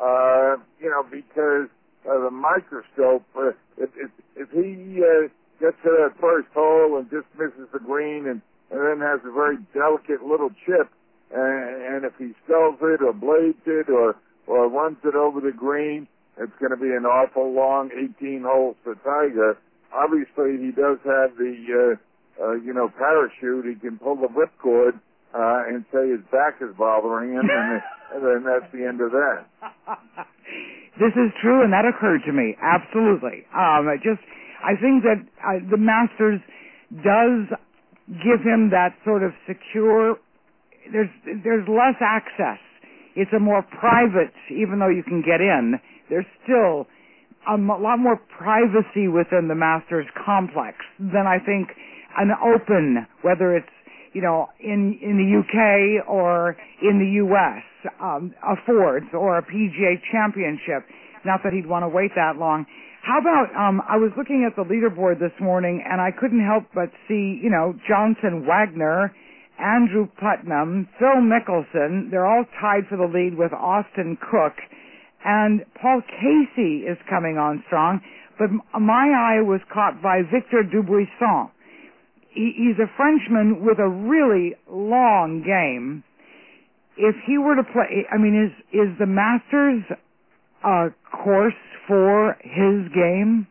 Because the microscope, if he gets to that first hole and just misses the green and then has a very delicate little chip, and if he sculls it or blades it or runs it over the green, it's going to be an awful long 18 holes for Tiger. Obviously, he does have the parachute. He can pull the whipcord and say his back is bothering him, and then that's the end of that. This is true, and that occurred to me. Absolutely. I think that the Masters does give him that sort of secure. There's less access. It's a more private, even though you can get in. There's still a lot more privacy within the Masters complex than I think an Open, whether it's in the UK or in the US, affords, or a PGA Championship. Not that he'd want to wait that long. How about, I was looking at the leaderboard this morning, and I couldn't help but see, Johnson Wagner, Andrew Putnam, Phil Mickelson. They're all tied for the lead with Austin Cook. And Paul Casey is coming on strong. But my eye was caught by Victor Dubuisson. He's a Frenchman with a really long game. If he were to play, is the Masters a course for his game?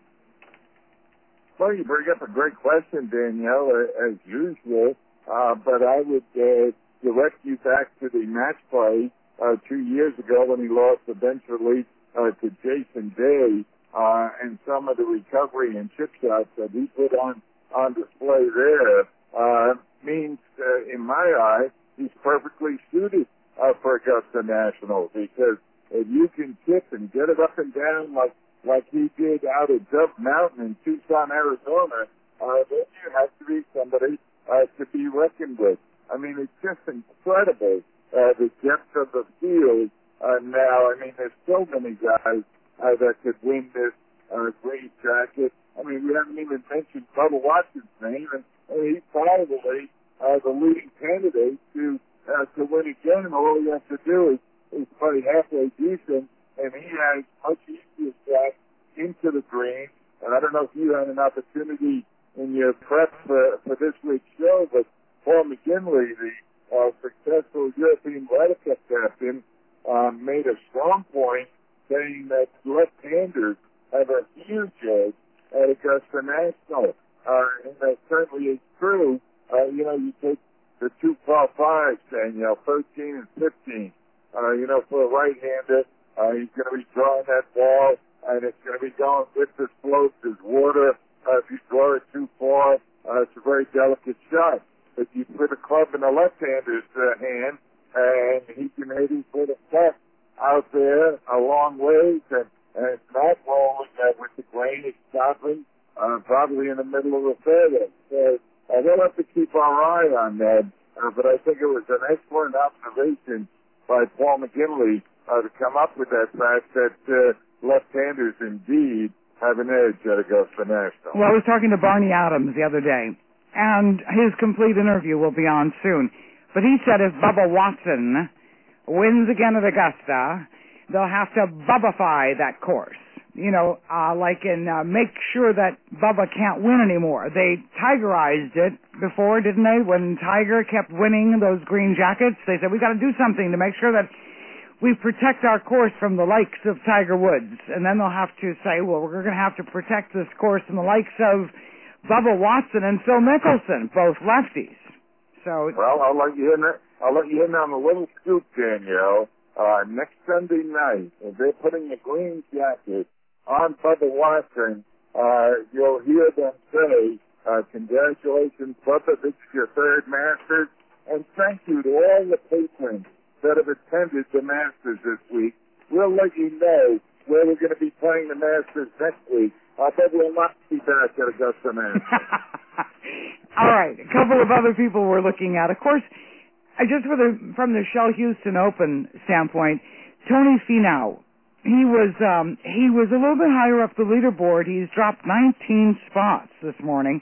Well, you bring up a great question, Danielle, as usual. But I would direct you back to the match play 2 years ago when he lost the bench release to Jason Day, and some of the recovery and chip shots that he put on display there. means, in my eye, he's perfectly suited for Augusta National, because if you can tip and get it up and down like he did out at Dove Mountain in Tucson, Arizona, then you have to be somebody to be reckoned with. I mean, it's just incredible, the depth of the field now. I mean, there's so many guys that could win this green jacket. I mean, we haven't even mentioned Bubba Watson's name, and he's probably the leading candidate to win again. All he has to do is play halfway decent, and he has much easier shot into the green. And I don't know if you had an opportunity in your prep for this week's show, but Paul McGinley, the successful European Ryder Cup captain, made a strong point saying that left-handers have a huge edge at Augusta National. And that certainly is true. You take the two par fives, Danielle, 13 and 15. For a right-hander, he's going to be drawing that ball, and it's going to be going with the slope. There's water. If you draw it too far, it's a very delicate shot. But you put a club in a left-hander's hand, and he can hit his foot of puck out there a long ways, and it's not rolling with the grain. It's stopping probably in the middle of the fairway. So we'll have to keep our eye on that. But I think it was an excellent observation by Paul McGinley to come up with that fact that left-handers indeed have an edge at Augusta National. Well, I was talking to Barney Adams the other day, and his complete interview will be on soon. But he said if Bubba Watson wins again at Augusta, they'll have to Bubbafy that course. Make sure that Bubba can't win anymore. They Tigerized it before, didn't they? When Tiger kept winning those green jackets, they said, we got to do something to make sure that we protect our course from the likes of Tiger Woods. And then they'll have to say, well, we're going to have to protect this course from the likes of Bubba Watson and Phil Mickelson, both lefties. So, well, I'll let you in on a little scoop, Danielle. Next Sunday night, if they're putting the green jacket on Bubba Watson, you'll hear them say, congratulations, Bubba, this is your third Masters, and thank you to all the patrons that have attended the Masters this week. We'll let you know where we're going to be playing the Masters next week. I bet we'll not be back at Augusta Masters. All right, a couple of other people we're looking at. Of course, from the Shell Houston Open standpoint, Tony Finau, he was a little bit higher up the leaderboard. He's dropped 19 spots this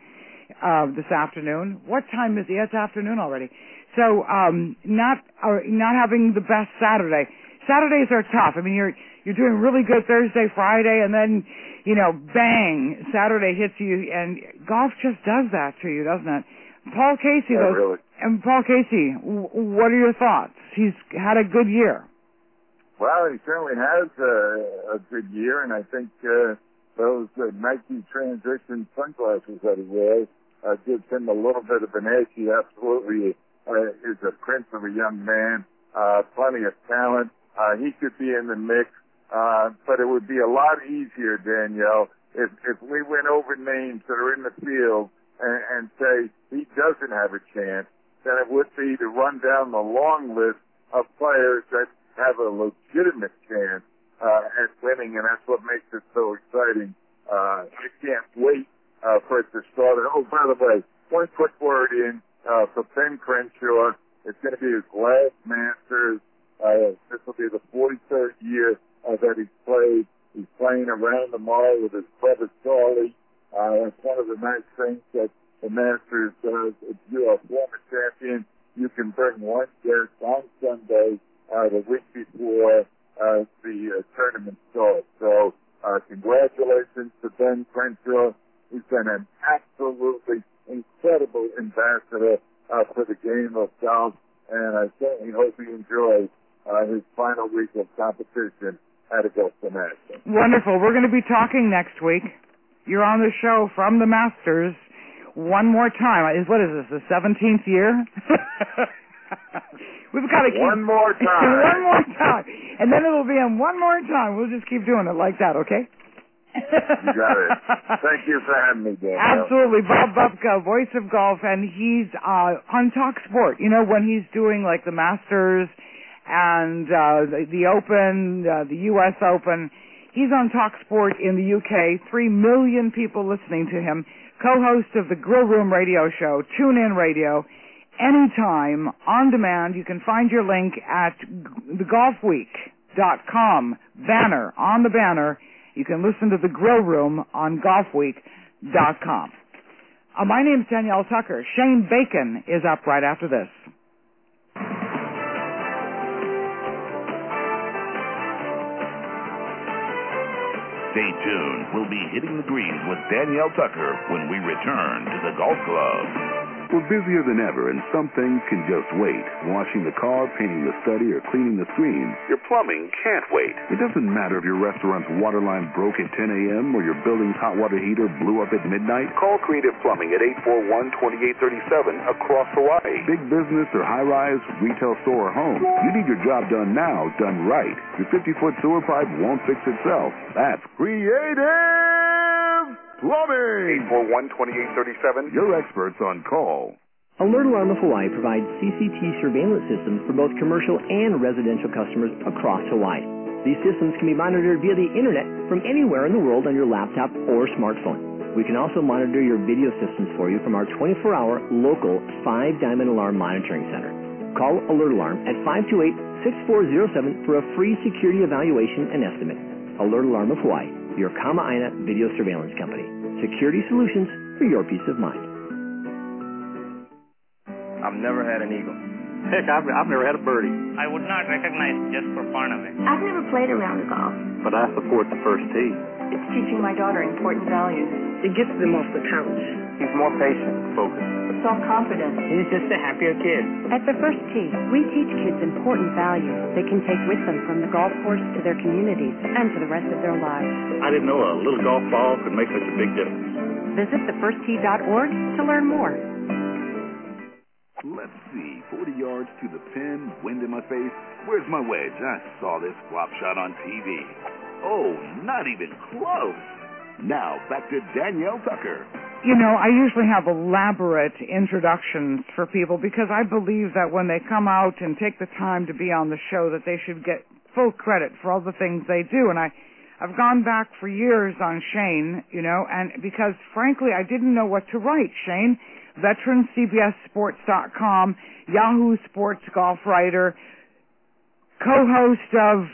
afternoon. What time is it? It's afternoon already. So not having the best Saturday. Saturdays are tough. I mean, you're doing really good Thursday, Friday, and then bang, Saturday hits you, and golf just does that to you, doesn't it? Paul Casey, really. And Paul Casey, what are your thoughts? He's had a good year. Well, he certainly has a good year, and I think those Nike Transition sunglasses that he wears gives him a little bit of an edge. He absolutely is a prince of a young man, plenty of talent. He could be in the mix, but it would be a lot easier, Danielle, if we went over names that are in the field and say he doesn't have a chance, than it would be to run down the long list of players that have a legitimate chance at winning, and that's what makes it so exciting. I can't wait for it to start. Oh, by the way, one quick word in for Ben Crenshaw. It's going to be his last Masters. This will be the 43rd year that he's played. He's playing around tomorrow with his brother Charlie. It's one of the nice things that the Masters does. If you're a former champion, you can bring one guest on Sunday, the week before the tournament starts. So congratulations to Ben Crenshaw. He's been an absolutely incredible ambassador for the game of golf, and I certainly hope he enjoys his final week of competition at Augusta National. Wonderful. We're going to be talking next week. You're on the show from the Masters one more time. What is this, the 17th year? We've got to keep... One more time. One more time. And then it'll be on one more time. We'll just keep doing it like that, okay? You got it. Thank you for having me, Danielle. Absolutely. Bob Bubka, voice of golf, and he's on Talk Sport. You know, when he's doing like the Masters and the Open, the U.S. Open, he's on Talk Sport in the UK. 3 million people listening to him. Co-host of the Grill Room radio show, TuneIn Radio, anytime, on demand. You can find your link at thegolfweek.com banner. On the banner, you can listen to the Grill Room on golfweek.com. My name's Danielle Tucker. Shane Bacon is up right after this. Stay tuned. We'll be hitting the greens with Danielle Tucker when we return to the Golf Club. We're busier than ever, and some things can just wait. Washing the car, painting the study, or cleaning the screens. Your plumbing can't wait. It doesn't matter if your restaurant's water line broke at 10 a.m. or your building's hot water heater blew up at midnight. Call Creative Plumbing at 841-2837 across Hawaii. Big business or high-rise, retail store or home. You need your job done now, done right. Your 50-foot sewer pipe won't fix itself. That's Creative Plumbing. 841-2837. Your experts on call. Alert Alarm of Hawaii provides CCT surveillance systems for both commercial and residential customers across Hawaii. These systems can be monitored via the internet from anywhere in the world on your laptop or smartphone. We can also monitor your video systems for you from our 24-hour local 5-Diamond Alarm Monitoring Center. Call Alert Alarm at 528-6407 for a free security evaluation and estimate. Alert Alarm of Hawaii, your Kama'aina video surveillance company. Security solutions for your peace of mind. I've never had an eagle. Heck, I've never had a birdie. I would not recognize just for fun of it. I've never played a round of golf. But I support the first tee. It's teaching my daughter important values. It gets them off the couch. He's more patient, focused. Self-confidence. He's just a happier kid. At the First Tee, we teach kids important values they can take with them from the golf course to their communities and to the rest of their lives. I didn't know a little golf ball could make such a big difference. Visit thefirsttee.org to learn more. Let's see, 40 yards to the pin, wind in my face. Where's my wedge? I saw this flop shot on TV. Oh, not even close. Now, back to Danielle Tucker. You know, I usually have elaborate introductions for people because I believe that when they come out and take the time to be on the show that they should get full credit for all the things they do. And I've gone back for years on Shane, you know, and because, frankly, I didn't know what to write. Shane, veteran, CBSSports.com, Yahoo Sports golf writer, co-host of,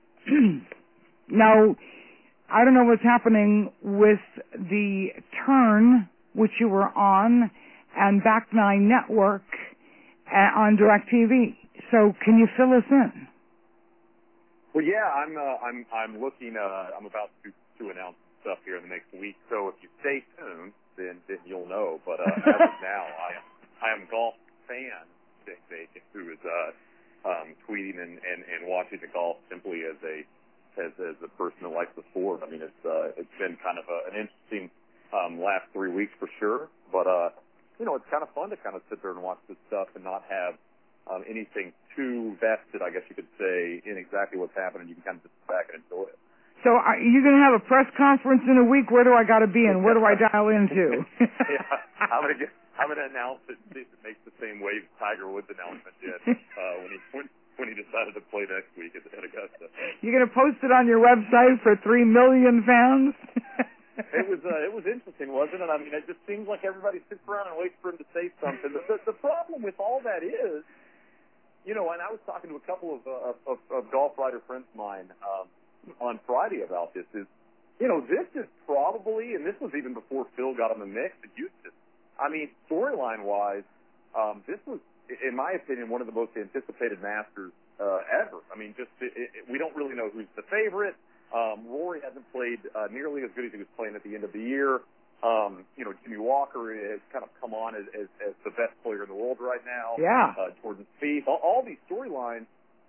now, I don't know what's happening with the Turn, which you were on, and Back Nine Network on DirecTV. So can you fill us in? Well, yeah, I'm looking. I'm about to announce stuff here in the next week. So if you stay tuned, then you'll know. But as of now, I am golf fan who is tweeting and watching the golf simply as a person that likes the sport. I mean, it's been kind of an interesting last 3 weeks for sure. But you know, it's kind of fun to kind of sit there and watch this stuff and not have anything too vested, I guess you could say, in exactly what's happening. You can kind of just sit back and enjoy it. So are you going to have a press conference in a week? Where do I got to be and where do I dial into? Yeah, I'm going to announce it. It makes the same wave Tiger Woods announcement did when he decided to play next week at Augusta. You're going to post it on your website for 3 million fans? It was interesting, wasn't it? I mean, it just seems like everybody sits around and waits for him to say something. The problem with all that is, you know, and I was talking to a couple of golf writer friends of mine on Friday about this, is, you know, this is probably, and this was even before Phil got in the mix at Houston, I mean, storyline-wise, this was, in my opinion, one of the most anticipated Masters ever. I mean, we don't really know who's the favorite. Rory hasn't played nearly as good as he was playing at the end of the year. You know, Jimmy Walker has kind of come on as the best player in the world right now. Yeah. Jordan Spieth, all these storylines.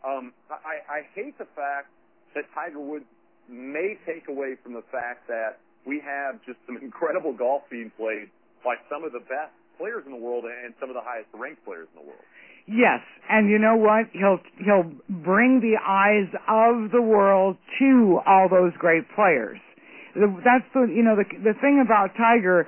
I hate the fact that Tiger Woods may take away from the fact that we have just some incredible golf being played by some of the best players in the world and some of the highest ranked players in the world. Yes, and you know what? He'll bring the eyes of the world to all those great players. That's the thing about Tiger.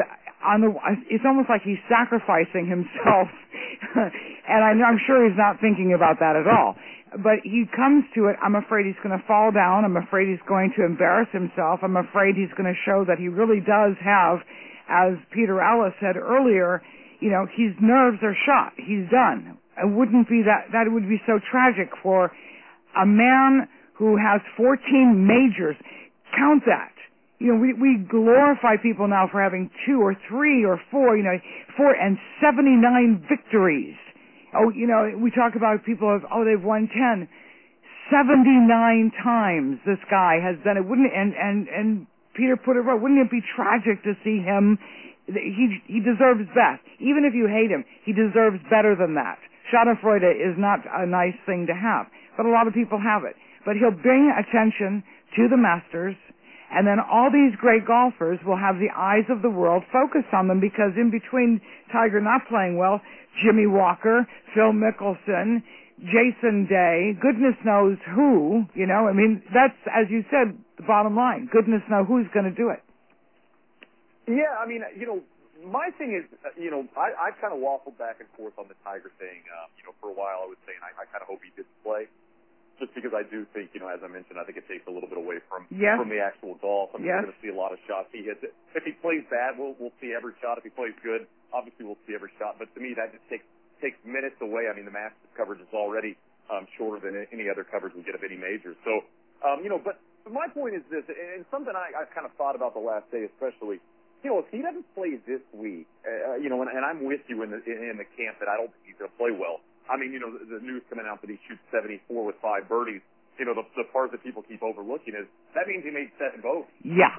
It's almost like he's sacrificing himself, and I'm sure he's not thinking about that at all. But he comes to it, I'm afraid he's going to fall down. I'm afraid he's going to embarrass himself. I'm afraid he's going to show that he really does have, as Peter Ellis said earlier, his nerves are shot. He's done. It wouldn't be that would be so tragic for a man who has 14 majors. Count that. We glorify people now for having 2 or 3 or 4, 4 and 79 victories. We talk about people they've won 10. 79 times this guy has done it. Wouldn't and Peter put it right. Wouldn't it be tragic to see him? He deserves best. Even if you hate him, he deserves better than that. Schadenfreude is not a nice thing to have, but a lot of people have it. But he'll bring attention to the Masters, and then all these great golfers will have the eyes of the world focused on them, because in between Tiger not playing well, Jimmy Walker, Phil Mickelson, Jason Day, goodness knows who, that's, as you said, the bottom line. Goodness knows who's going to do it. Yeah, my thing is, I kind of waffled back and forth on the Tiger thing. For a while I was saying I kind of hope he didn't play, just because I do think, as I mentioned, I think it takes a little bit away from the actual golf. We're going to see a lot of shots he hits. If he plays bad, we'll see every shot. If he plays good, obviously we'll see every shot. But to me, that just takes minutes away. The Masters coverage is already shorter than any other coverage we get of any major. So, but my point is this, and something I've kind of thought about the last day especially, if he doesn't play this week, and I'm with you in the camp that I don't think he's going to play well. The news coming out that he shoots 74 with 5 birdies. The part that people keep overlooking is that means he made 7 bogeys. Yeah.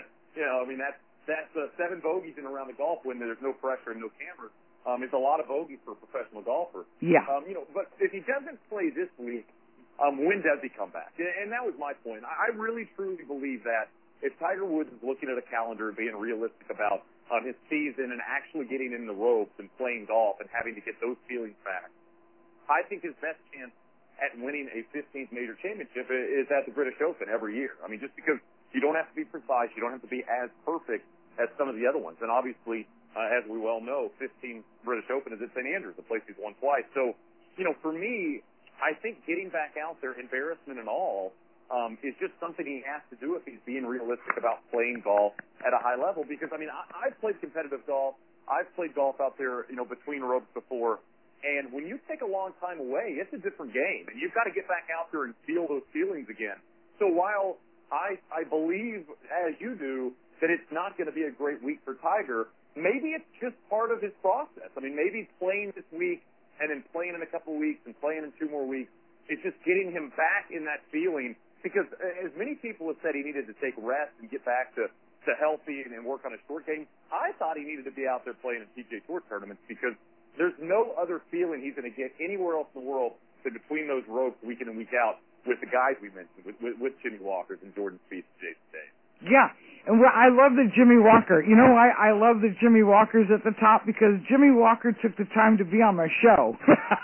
That's 7 bogeys in around the golf when there's no pressure and no cameras. It's a lot of bogeys for a professional golfer. Yeah. But if he doesn't play this week, when does he come back? And that was my point. I really truly believe that if Tiger Woods is looking at a calendar and being realistic about his season and actually getting in the ropes and playing golf and having to get those feelings back, I think his best chance at winning a 15th major championship is at the British Open every year. Just because you don't have to be precise, you don't have to be as perfect as some of the other ones. And obviously, as we well know, 15 British Open is at St. Andrews, the place he's won twice. So, for me, I think getting back out there, embarrassment and all, is just something he has to do if he's being realistic about playing golf at a high level. Because, I've played competitive golf. I've played golf out there, between ropes before. And when you take a long time away, it's a different game. And you've got to get back out there and feel those feelings again. So while I believe, as you do, that it's not going to be a great week for Tiger, maybe it's just part of his process. Maybe playing this week and then playing in a couple of weeks and playing in 2 more weeks, it's just getting him back in that feeling. Because as many people have said he needed to take rest and get back to healthy and work on his short game, I thought he needed to be out there playing in PGA Tour tournaments, because there's no other feeling he's going to get anywhere else in the world than between those ropes week in and week out with the guys we mentioned, with Jimmy Walkers and Jordan Spieth and Jason Day. Yeah, and I love the Jimmy Walker. You know why I love the Jimmy Walkers at the top? Because Jimmy Walker took the time to be on my show.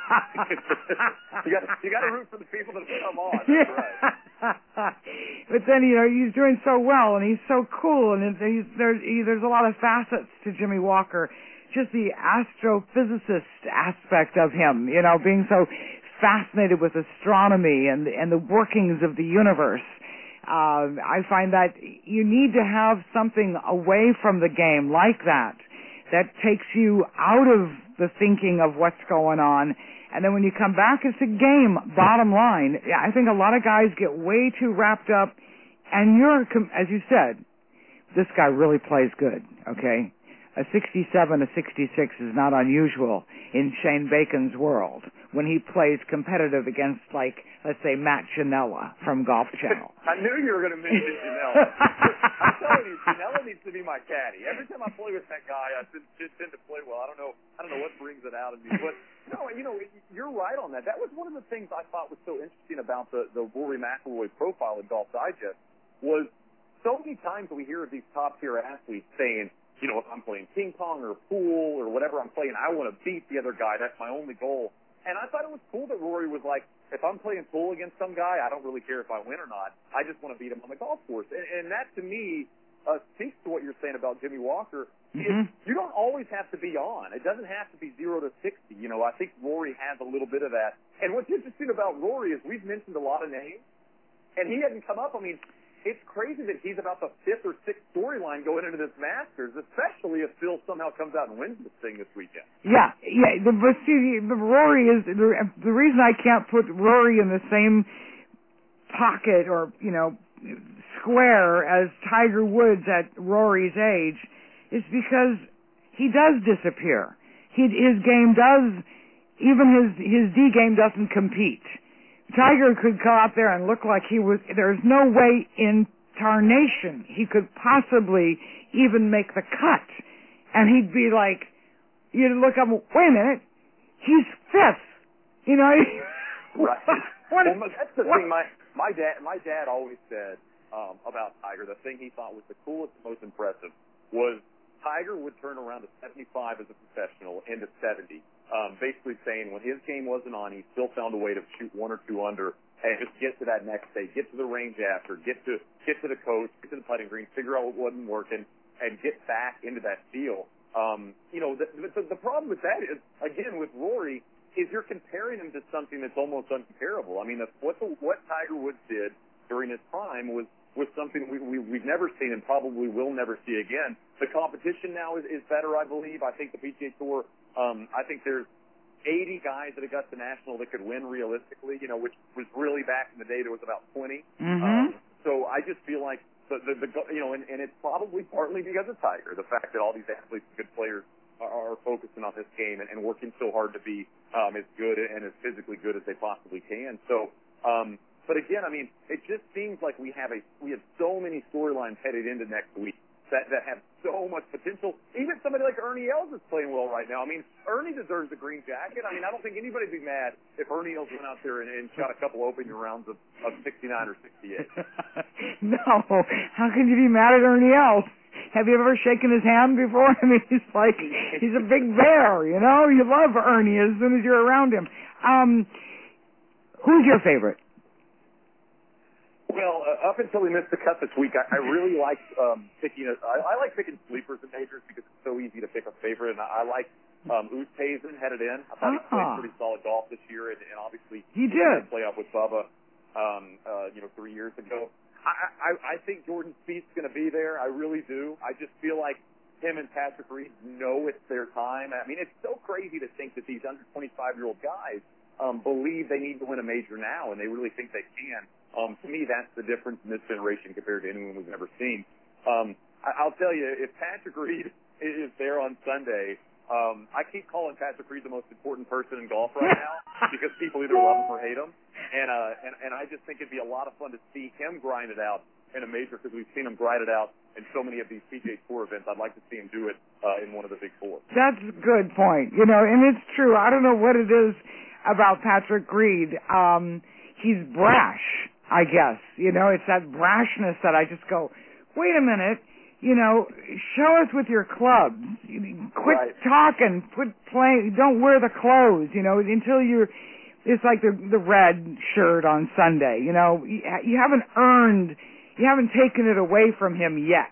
you got to root for the people that come on. That's right. But then, he's doing so well, and he's so cool, and there's a lot of facets to Jimmy Walker. Just the astrophysicist aspect of him, being so fascinated with astronomy and the workings of the universe. I find that you need to have something away from the game like that takes you out of the thinking of what's going on. And then when you come back, it's a game, bottom line. I think a lot of guys get way too wrapped up. And as you said, this guy really plays good, okay? A 67, a 66 is not unusual in Shane Bacon's world when he plays competitive against, let's say, Matt Janella from Golf Channel. I knew you were going to mention Janella. I'm telling you, Janella needs to be my caddy. Every time I play with that guy, I tend to play well. I don't know what brings it out of me. But, no, you're right on that. That was one of the things I thought was so interesting about the Rory McIlroy profile in Golf Digest was so many times we hear of these top-tier athletes saying, if I'm playing ping pong or pool or whatever I'm playing, I want to beat the other guy. That's my only goal. And I thought it was cool that Rory was like, if I'm playing pool against some guy, I don't really care if I win or not. I just want to beat him on the golf course. And that, to me, speaks to what you're saying about Jimmy Walker. You don't always have to be on. It doesn't have to be 0 to 60. You know, I think Rory has a little bit of that. And what's interesting about Rory is we've mentioned a lot of names, and he hasn't come up. I mean, it's crazy that he's about the 5th or 6th storyline going into this Masters, especially if Phil somehow comes out and wins this thing this weekend. Yeah. But see, the Rory is the reason I can't put Rory in the same pocket or square as Tiger Woods at Rory's age is because he does disappear. His game does, even his D game doesn't compete. Tiger could go out there and look like there's no way in tarnation he could possibly even make the cut. And he'd be like, you'd look up, wait a minute, he's 5th. Right. That's the thing my dad always said about Tiger. The thing he thought was the coolest, most impressive was Tiger would turn around to 75 as a professional and to 70. Basically saying when his game wasn't on, he still found a way to shoot 1 or 2 under and just get to that next day, get to the range after, get to the coach, get to the putting green, figure out what wasn't working, and get back into that feel. The problem with that is, again, with Rory, is you're comparing him to something that's almost uncomparable. I mean, what Tiger Woods did during his prime was something we've never seen and probably will never see again. The competition now is better, I believe. I think the PGA Tour, I think there's 80 guys at Augusta National that could win realistically, which was really back in the day there was about 20. So I just feel like and it's probably partly because of Tiger, the fact that all these athletes, good players, are focusing on this game and working so hard to be as good and as physically good as they possibly can. So, but again, I mean, it just seems like we have so many storylines headed into next week that have so much potential. Even somebody like Ernie Els is playing well right now. I mean, Ernie deserves the green jacket. I mean, I don't think anybody'd be mad if Ernie Els went out there and shot a couple opening rounds of 69 or 68. No. How can you be mad at Ernie Els? Have you ever shaken his hand before? I mean, he's a big bear, You love Ernie as soon as you're around him. Who's your favorite? Well, up until we missed the cut this week, I really like picking. I like picking sleepers in majors because it's so easy to pick a favorite, and I like Oosthuizen headed in. I thought he played pretty solid golf this year, and obviously he did play up with Bubba, 3 years ago. I think Jordan Spieth's going to be there. I really do. I just feel like him and Patrick Reed know it's their time. I mean, it's so crazy to think that these under 25-year-old guys believe they need to win a major now, and they really think they can. To me, that's the difference in this generation compared to anyone we've ever seen. I'll tell you, if Patrick Reed is there on Sunday, I keep calling Patrick Reed the most important person in golf right now because people either love him or hate him. And I just think it'd be a lot of fun to see him grind it out in a major because we've seen him grind it out in so many of these PGA Tour events. I'd like to see him do it in one of the big four. That's a good point. And it's true. I don't know what it is about Patrick Reed. He's brash, I guess. It's that brashness that I just go, wait a minute, show us with your clubs. Quit talking, quit playing, don't wear the clothes, until it's like the red shirt on Sunday, you haven't taken it away from him yet.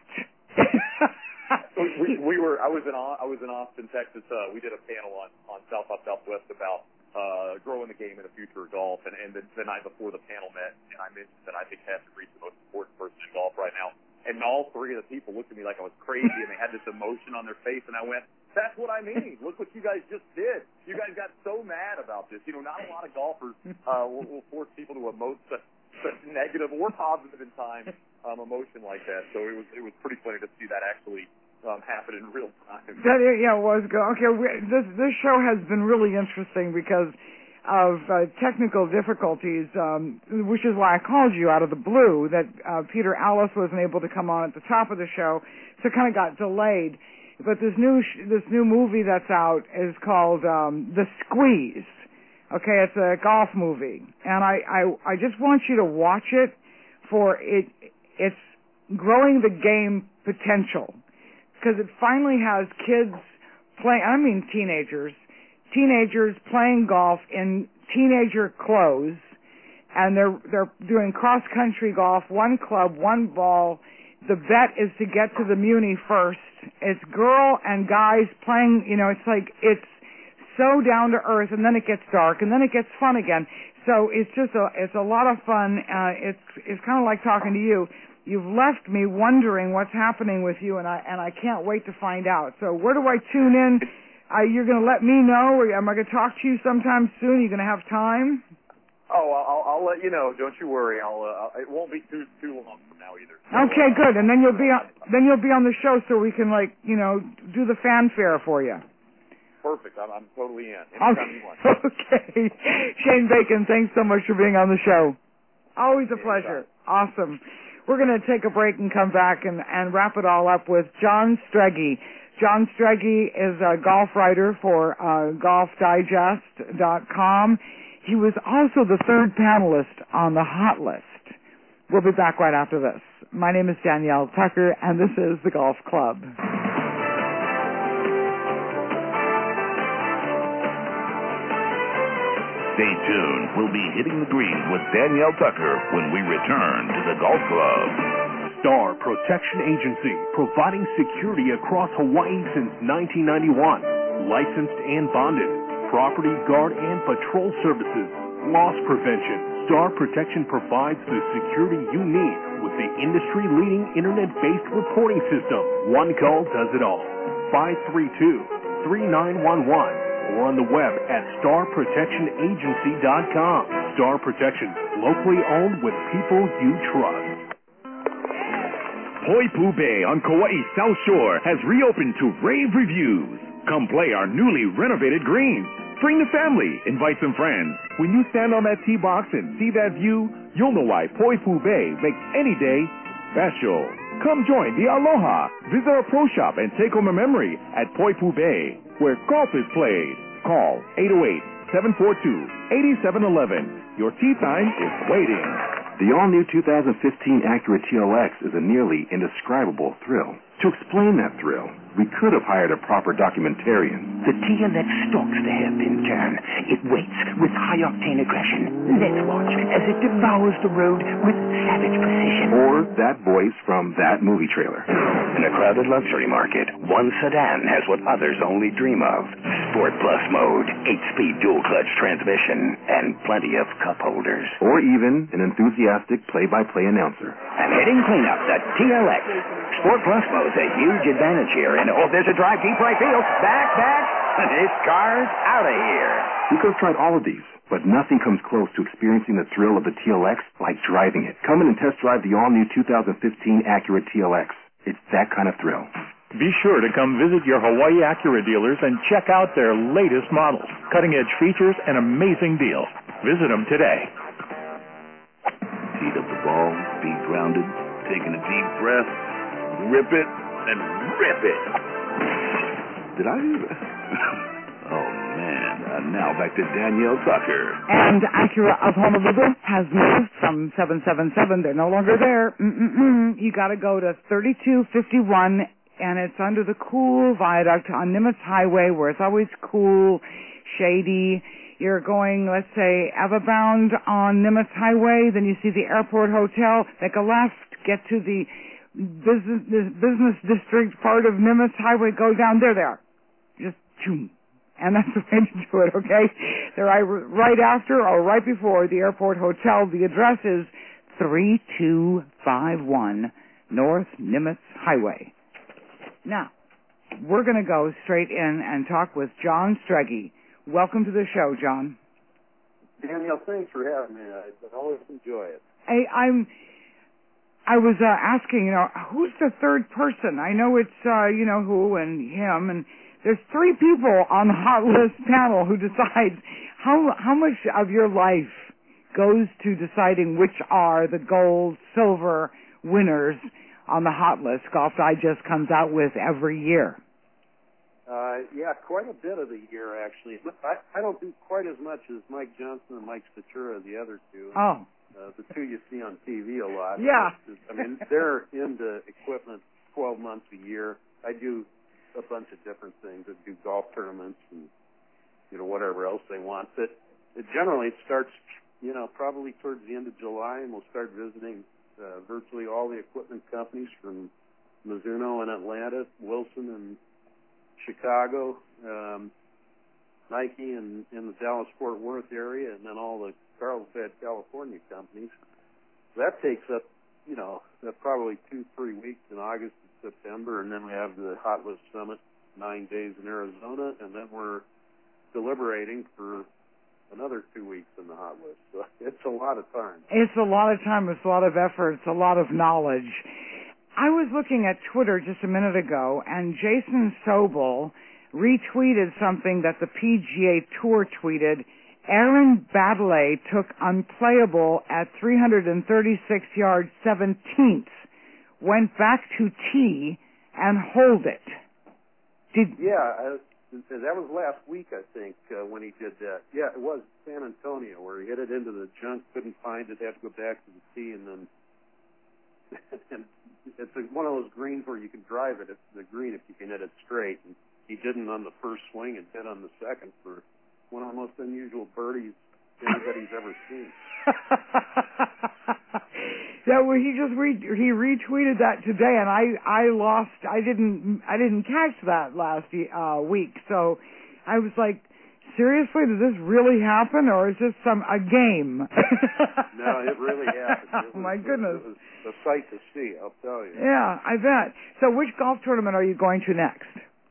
I was in Austin, Texas. We did a panel on South by Southwest about growing the game in the future of golf, and the night before the panel met, and I mentioned that I think Patrick Reed's the most important person in golf right now. And all 3 of the people looked at me like I was crazy, and they had this emotion on their face, and I went, that's what I mean. Look what you guys just did. You guys got so mad about this. Not a lot of golfers will force people to emote such negative or positive in time emotion like that. So it was pretty funny to see that actually happen in real time. It was good. Okay, this show has been really interesting because of technical difficulties, which is why I called you out of the blue, that Peter Allis wasn't able to come on at the top of the show, so it kind of got delayed. But this new movie that's out is called The Squeeze. Okay, it's a golf movie, and I just want you to watch it for it's growing the game potential, because it finally has kids playing, I mean teenagers, teenagers playing golf in teenager clothes, and they're doing cross-country golf, one club, one ball. The bet is to get to the Muni first. It's girl and guys playing, it's so down to earth, and then it gets dark, and then it gets fun again. So it's a lot of fun. It's kind of like talking to you. You've left me wondering what's happening with you, and I can't wait to find out. So where do I tune in? You're going to let me know, or am I going to talk to you sometime soon? Are you going to have time? Oh, I'll let you know. Don't you worry. It won't be too long from now either. So, okay, good. And then you'll be on the show, so we can do the fanfare for you. Perfect. I'm totally in. Anytime you want. Okay. Shane Bacon, thanks so much for being on the show. Always a pleasure. Awesome. We're going to take a break and come back and wrap it all up with John Streggy. John Streggy is a golf writer for GolfDigest.com. He was also the third panelist on the Hot List. We'll be back right after this. My name is Danielle Tucker, and this is The Golf Club. Stay tuned. We'll be hitting the greens with Danielle Tucker when we return to The Golf Club. Star Protection Agency, providing security across Hawaii since 1991. Licensed and bonded. Property guard and patrol services. Loss prevention. Star Protection provides the security you need with the industry-leading internet-based reporting system. One call does it all. 532-3911 or on the web at starprotectionagency.com. Star Protection, locally owned with people you trust. Poipu Bay on Kauai's South Shore has reopened to rave reviews. Come play our newly renovated greens. Bring the family. Invite some friends. When you stand on that tee box and see that view, you'll know why Poipu Bay makes any day special. Come join the Aloha. Visit our pro shop and take home a memory at Poipu Bay, where golf is played. Call 808-742-8711. Your tee time is waiting. The all-new 2015 Acura TLX is a nearly indescribable thrill. To explain that thrill, we could have hired a proper documentarian. The TLX stalks the hairpin turn. It waits with high-octane aggression. Let's watch as it devours the road with savage precision. Or that voice from that movie trailer. In a crowded luxury market, one sedan has what others only dream of. Sport Plus mode, 8-speed dual-clutch transmission, and plenty of cup holders. Or even an enthusiastic play-by-play announcer. And hitting cleanup, the TLX. Sport Plus mode's a huge advantage here. And there's a drive deep right field. Back. This car's out of here. We could have tried all of these, but nothing comes close to experiencing the thrill of the TLX like driving it. Come in and test drive the all-new 2015 Acura TLX. It's that kind of thrill. Be sure to come visit your Hawaii Acura dealers and check out their latest models, cutting-edge features, and amazing deals. Visit them today. Heat up the ball, be grounded, taking a deep breath, rip it, and rip it. Did I do that? Oh, man. Now back to Danielle Tucker. And Acura of Honolulu has moved from 777. They're no longer there. You got to go to 3251, and it's under the cool viaduct on Nimitz Highway, where it's always cool, shady. You're going, let's say, Everbound on Nimitz Highway, then you see the airport hotel, make a left, get to the business district part of Nimitz Highway, go down there. Just choom. And that's the way to do it, okay? They're right after or right before the airport hotel. The address is 3251 North Nimitz Highway. Now, we're going to go straight in and talk with John Streggy. Welcome to the show, John. Danielle, thanks for having me. I always enjoy it. I was asking, who's the third person? I know it's, who and him, and there's three people on the Hot List panel who decides how much of your life goes to deciding which are the gold, silver winners on the Hot List Golf Digest comes out with every year. Yeah, quite a bit of the year, actually. I don't do quite as much as Mike Johnson and Mike Statura, the other two. Oh. The two you see on TV a lot. Yeah. They're into equipment 12 months a year. I do a bunch of different things. I do golf tournaments and whatever else they want. But generally, it starts, probably towards the end of July, and we'll start visiting virtually all the equipment companies from Mizuno in Atlanta, Wilson in Chicago, Nike in the Dallas-Fort Worth area, and then all the Carlsbad, California companies. That takes up, probably 2-3 weeks in August and September, and then we have the Hot List Summit, 9 days in Arizona, and then we're deliberating for another 2 weeks in the Hot List. So it's a lot of time. It's a lot of time. It's a lot of effort. It's a lot of knowledge. I was looking at Twitter just a minute ago, and Jason Sobel retweeted something that the PGA Tour tweeted. Aaron Baddeley took unplayable at 336 yards 17th, went back to tee, and hold it. That was last week, I think, when he did that. Yeah, it was San Antonio, where he hit it into the junk, couldn't find it, had to go back to the tee, and then and it's one of those greens where you can drive it at the green if you can hit it straight. And he didn't on the first swing and did on the second for one of the most unusual birdies anybody's ever seen. Yeah, well, he retweeted that today, and I didn't catch that last week, so I was like, seriously, did this really happen, or is this a game? No, it really happened. My goodness. It was a sight to see, I'll tell you. Yeah, I bet. So which golf tournament are you going to next?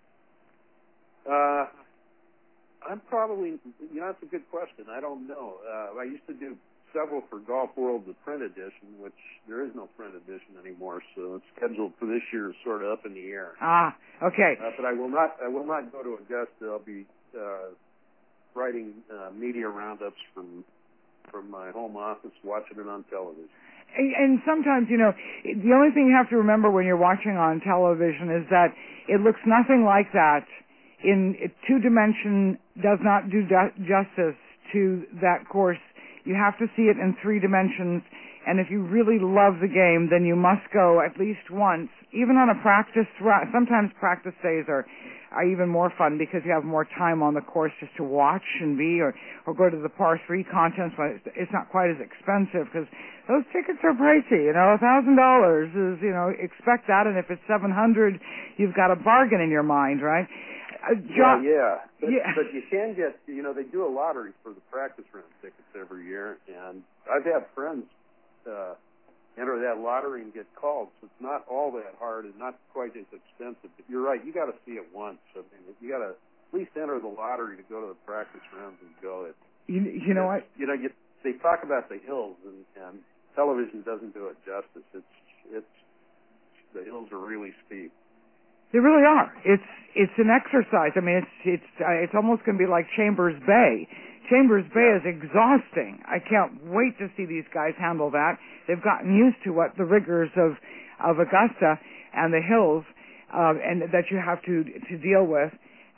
I'm probably, that's a good question. I don't know. I used to do several for Golf World, the print edition, which there is no print edition anymore, so it's scheduled for this year, sort of up in the air. Okay. But I will not go to Augusta. I'll be writing media roundups from my home office, watching it on television. And sometimes, the only thing you have to remember when you're watching on television is that it looks nothing like that. In 2-dimension does not do justice to that course. You have to see it in 3 dimensions, and if you really love the game, then you must go at least once, even on a practice run. Sometimes practice days are even more fun because you have more time on the course just to watch and or go to the par 3 contest when it's not quite as expensive, because those tickets are pricey. $1,000 is, expect that, and if it's $700, you've got a bargain in your mind, right? John, but you can get, they do a lottery for the practice round tickets every year, and I've had friends enter that lottery and get called, so it's not all that hard and not quite as expensive. But you're right, you got to see it once. I mean, you got to at least enter the lottery to go to the practice rounds and go. You know what? They talk about the hills, and television doesn't do it justice. It's the hills are really steep. They really are. It's an exercise. I mean, it's almost going to be like Chambers Bay. Chambers Bay is exhausting. I can't wait to see these guys handle that. They've gotten used to the rigors of Augusta and the hills, and that you have to deal with.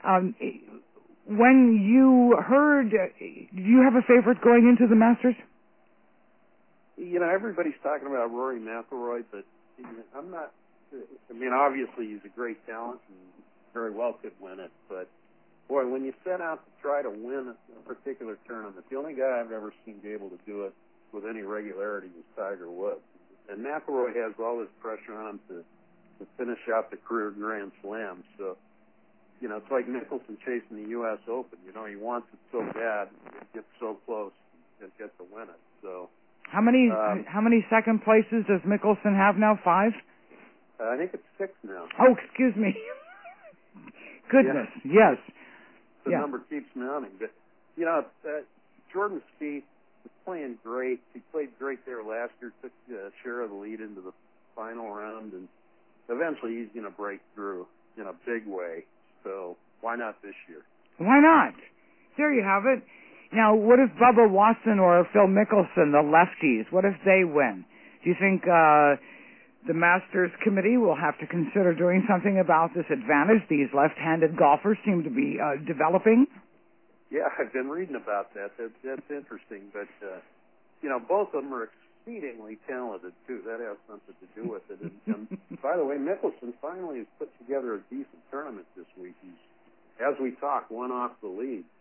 When you heard, do you have a favorite going into the Masters? Everybody's talking about Rory McIlroy, but I'm not. I mean, obviously he's a great talent and very well could win it, but boy, when you set out to try to win a particular tournament, the only guy I've ever seen be able to do it with any regularity was Tiger Woods. And McIlroy has all this pressure on him to finish out the career Grand Slam. So, it's like Mickelson chasing the U.S. Open. He wants it so bad, it gets so close and gets to win it. So, how many second places does Mickelson have now? 5? I think it's 6 now. Oh, excuse me. Goodness, yes. The number keeps mounting. But, Jordan Spieth was playing great. He played great there last year, took a share of the lead into the final round, and eventually he's going to break through in a big way. So why not this year? Why not? There you have it. Now, what if Bubba Watson or Phil Mickelson, the lefties, what if they win? Do you think the Masters Committee will have to consider doing something about this advantage these left-handed golfers seem to be developing? Yeah, I've been reading about that. That's interesting. But, both of them are exceedingly talented, too. That has something to do with it. And by the way, Mickelson finally has put together a decent tournament this week. He's, as we talk, one off the lead.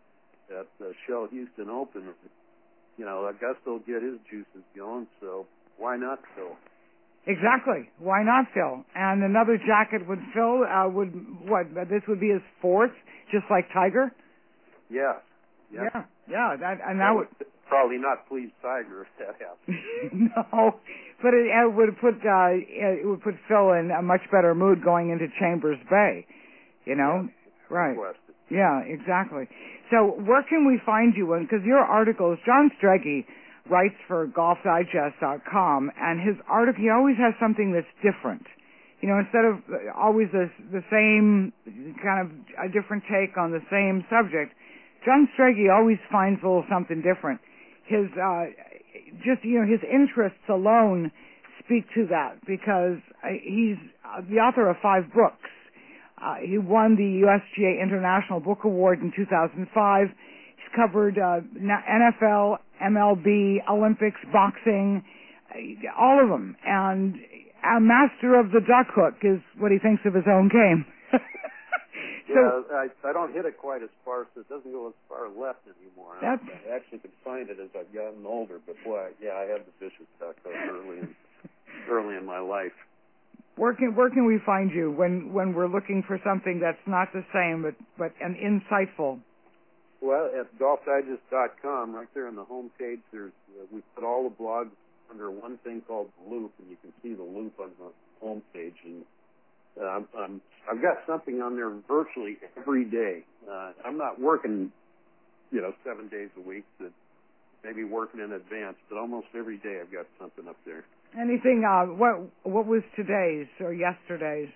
at the Shell Houston Open. You know, Augusta will get his juices going, so why not Phil? Exactly. Why not Phil? And another jacket would Phil this would be his fourth, just like Tiger? Yeah. That would probably not please Tiger if that happened. No, but it would put Phil in a much better mood going into Chambers Bay. You know, right? Yeah, exactly. So where can we find you? Because your articles, John Streggy writes for GolfDigest.com, and his article, he always has something that's different. You know, instead of always the same kind of a different take on the same subject, John Streggy always finds a little something different. His his interests alone speak to that, because he's the author of 5 books. He won the USGA International Book Award in 2005. He's covered NFL, MLB, Olympics, boxing, all of them. And a master of the duck hook is what he thinks of his own game. I don't hit it quite as far, so it doesn't go as far left anymore. I actually could find it as I've gotten older, but boy, I had the vicious duck hook early in my life. Where can we find you when we're looking for something that's not the same but an insightful? Well, at GolfDigest.com, right there on the home page, we put all the blogs under one thing called the Loop, and you can see the Loop on the home page. And I've got something on there virtually every day. I'm not working, 7 days a week, but maybe working in advance, but almost every day I've got something up there. Anything? What was today's or yesterday's?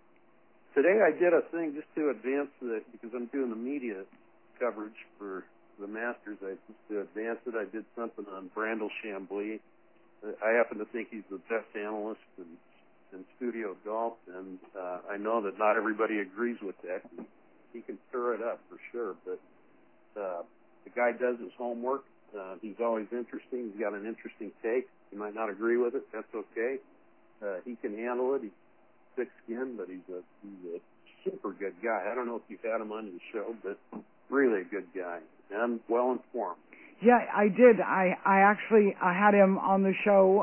Today I did a thing just to advance because I'm doing the media coverage for the Masters. Just to advance it, I did something on Brandel Chambly. I happen to think he's the best analyst in studio golf, and I know that not everybody agrees with that. He can stir it up for sure, but the guy does his homework. He's always interesting. He's got an interesting take. You might not agree with it. That's okay. He can handle it. He's thick-skinned, but he's a super good guy. I don't know if you've had him on your show, but really a good guy and well-informed. Yeah, I did. I actually had him on the show.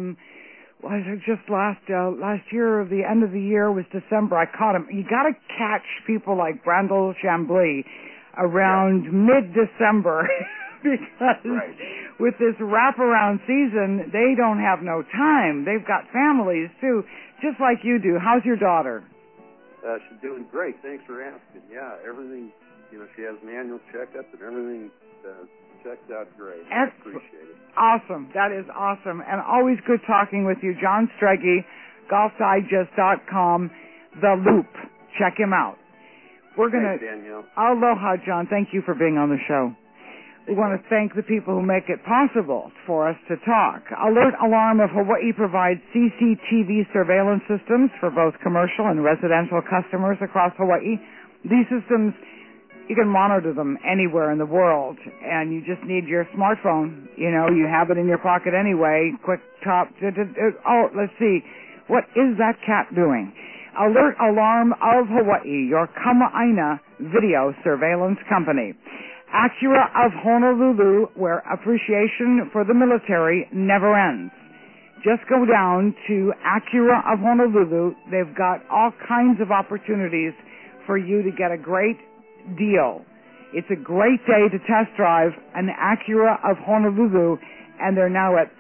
Was it just last year, or the end of the year was December? I caught him. You got to catch people like Brandel Chambly around mid-December. Because with this wraparound season, they don't have no time. They've got families, too, just like you do. How's your daughter? She's doing great. Thanks for asking. Yeah, everything, she has an annual checkup, and everything checked out great. I appreciate it. Awesome. That is awesome. And always good talking with you. John Streggy, GolfDigest.com, The Loop. Check him out. We're going to... Thanks, Danielle. Aloha, John. Thank you for being on the show. We want to thank the people who make it possible for us to talk. Alert Alarm of Hawaii provides CCTV surveillance systems for both commercial and residential customers across Hawaii. These systems, you can monitor them anywhere in the world, and you just need your smartphone. You have it in your pocket anyway. Quick top. Oh, let's see. What is that cat doing? Alert Alarm of Hawaii, your Kama'aina video surveillance company. Acura of Honolulu, where appreciation for the military never ends. Just go down to Acura of Honolulu. They've got all kinds of opportunities for you to get a great deal. It's a great day to test drive an Acura of Honolulu, and they're now at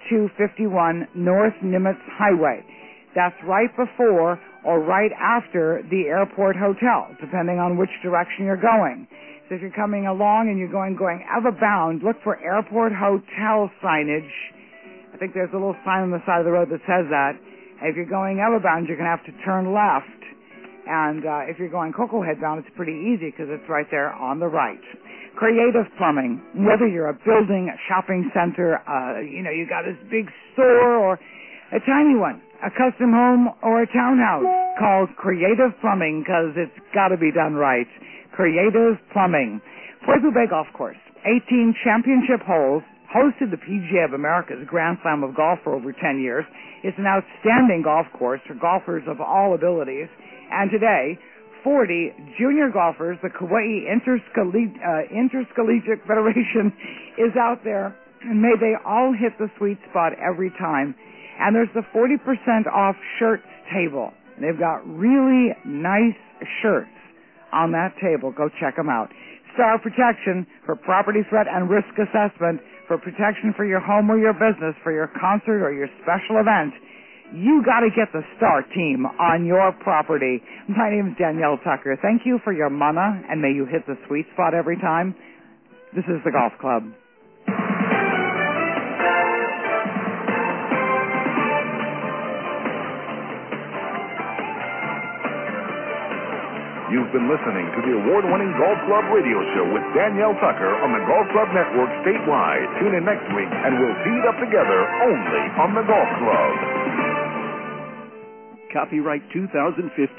3251 North Nimitz Highway. That's right before or right after the airport hotel, depending on which direction you're going. So if you're coming along and you're going ever bound, look for airport hotel signage. I think there's a little sign on the side of the road that says that. And if you're going ever bound, you're going to have to turn left. And if you're going Cocoa Head bound, it's pretty easy because it's right there on the right. Creative Plumbing. Whether you're a building, a shopping center, you got this big store or a tiny one, a custom home or a townhouse, call Creative Plumbing because it's got to be done right. Creative Plumbing. Pueblo Bay Golf Course, 18 championship holes, hosted the PGA of America's Grand Slam of Golf for over 10 years. It's an outstanding golf course for golfers of all abilities. And today, 40 junior golfers. The Kauai Intercollegiate Federation is out there, and may they all hit the sweet spot every time. And there's the 40% off shirts table. And they've got really nice shirts on that table. Go check them out. Star Protection for property threat and risk assessment, for protection for your home or your business, for your concert or your special event. You got to get the Star team on your property. My name is Danielle Tucker. Thank you for your mana, and may you hit the sweet spot every time. This is the Golf Club. You've been listening to the award-winning Golf Club radio show with Danielle Tucker on the Golf Club Network statewide. Tune in next week, and we'll tee it up together only on the Golf Club. Copyright 2015.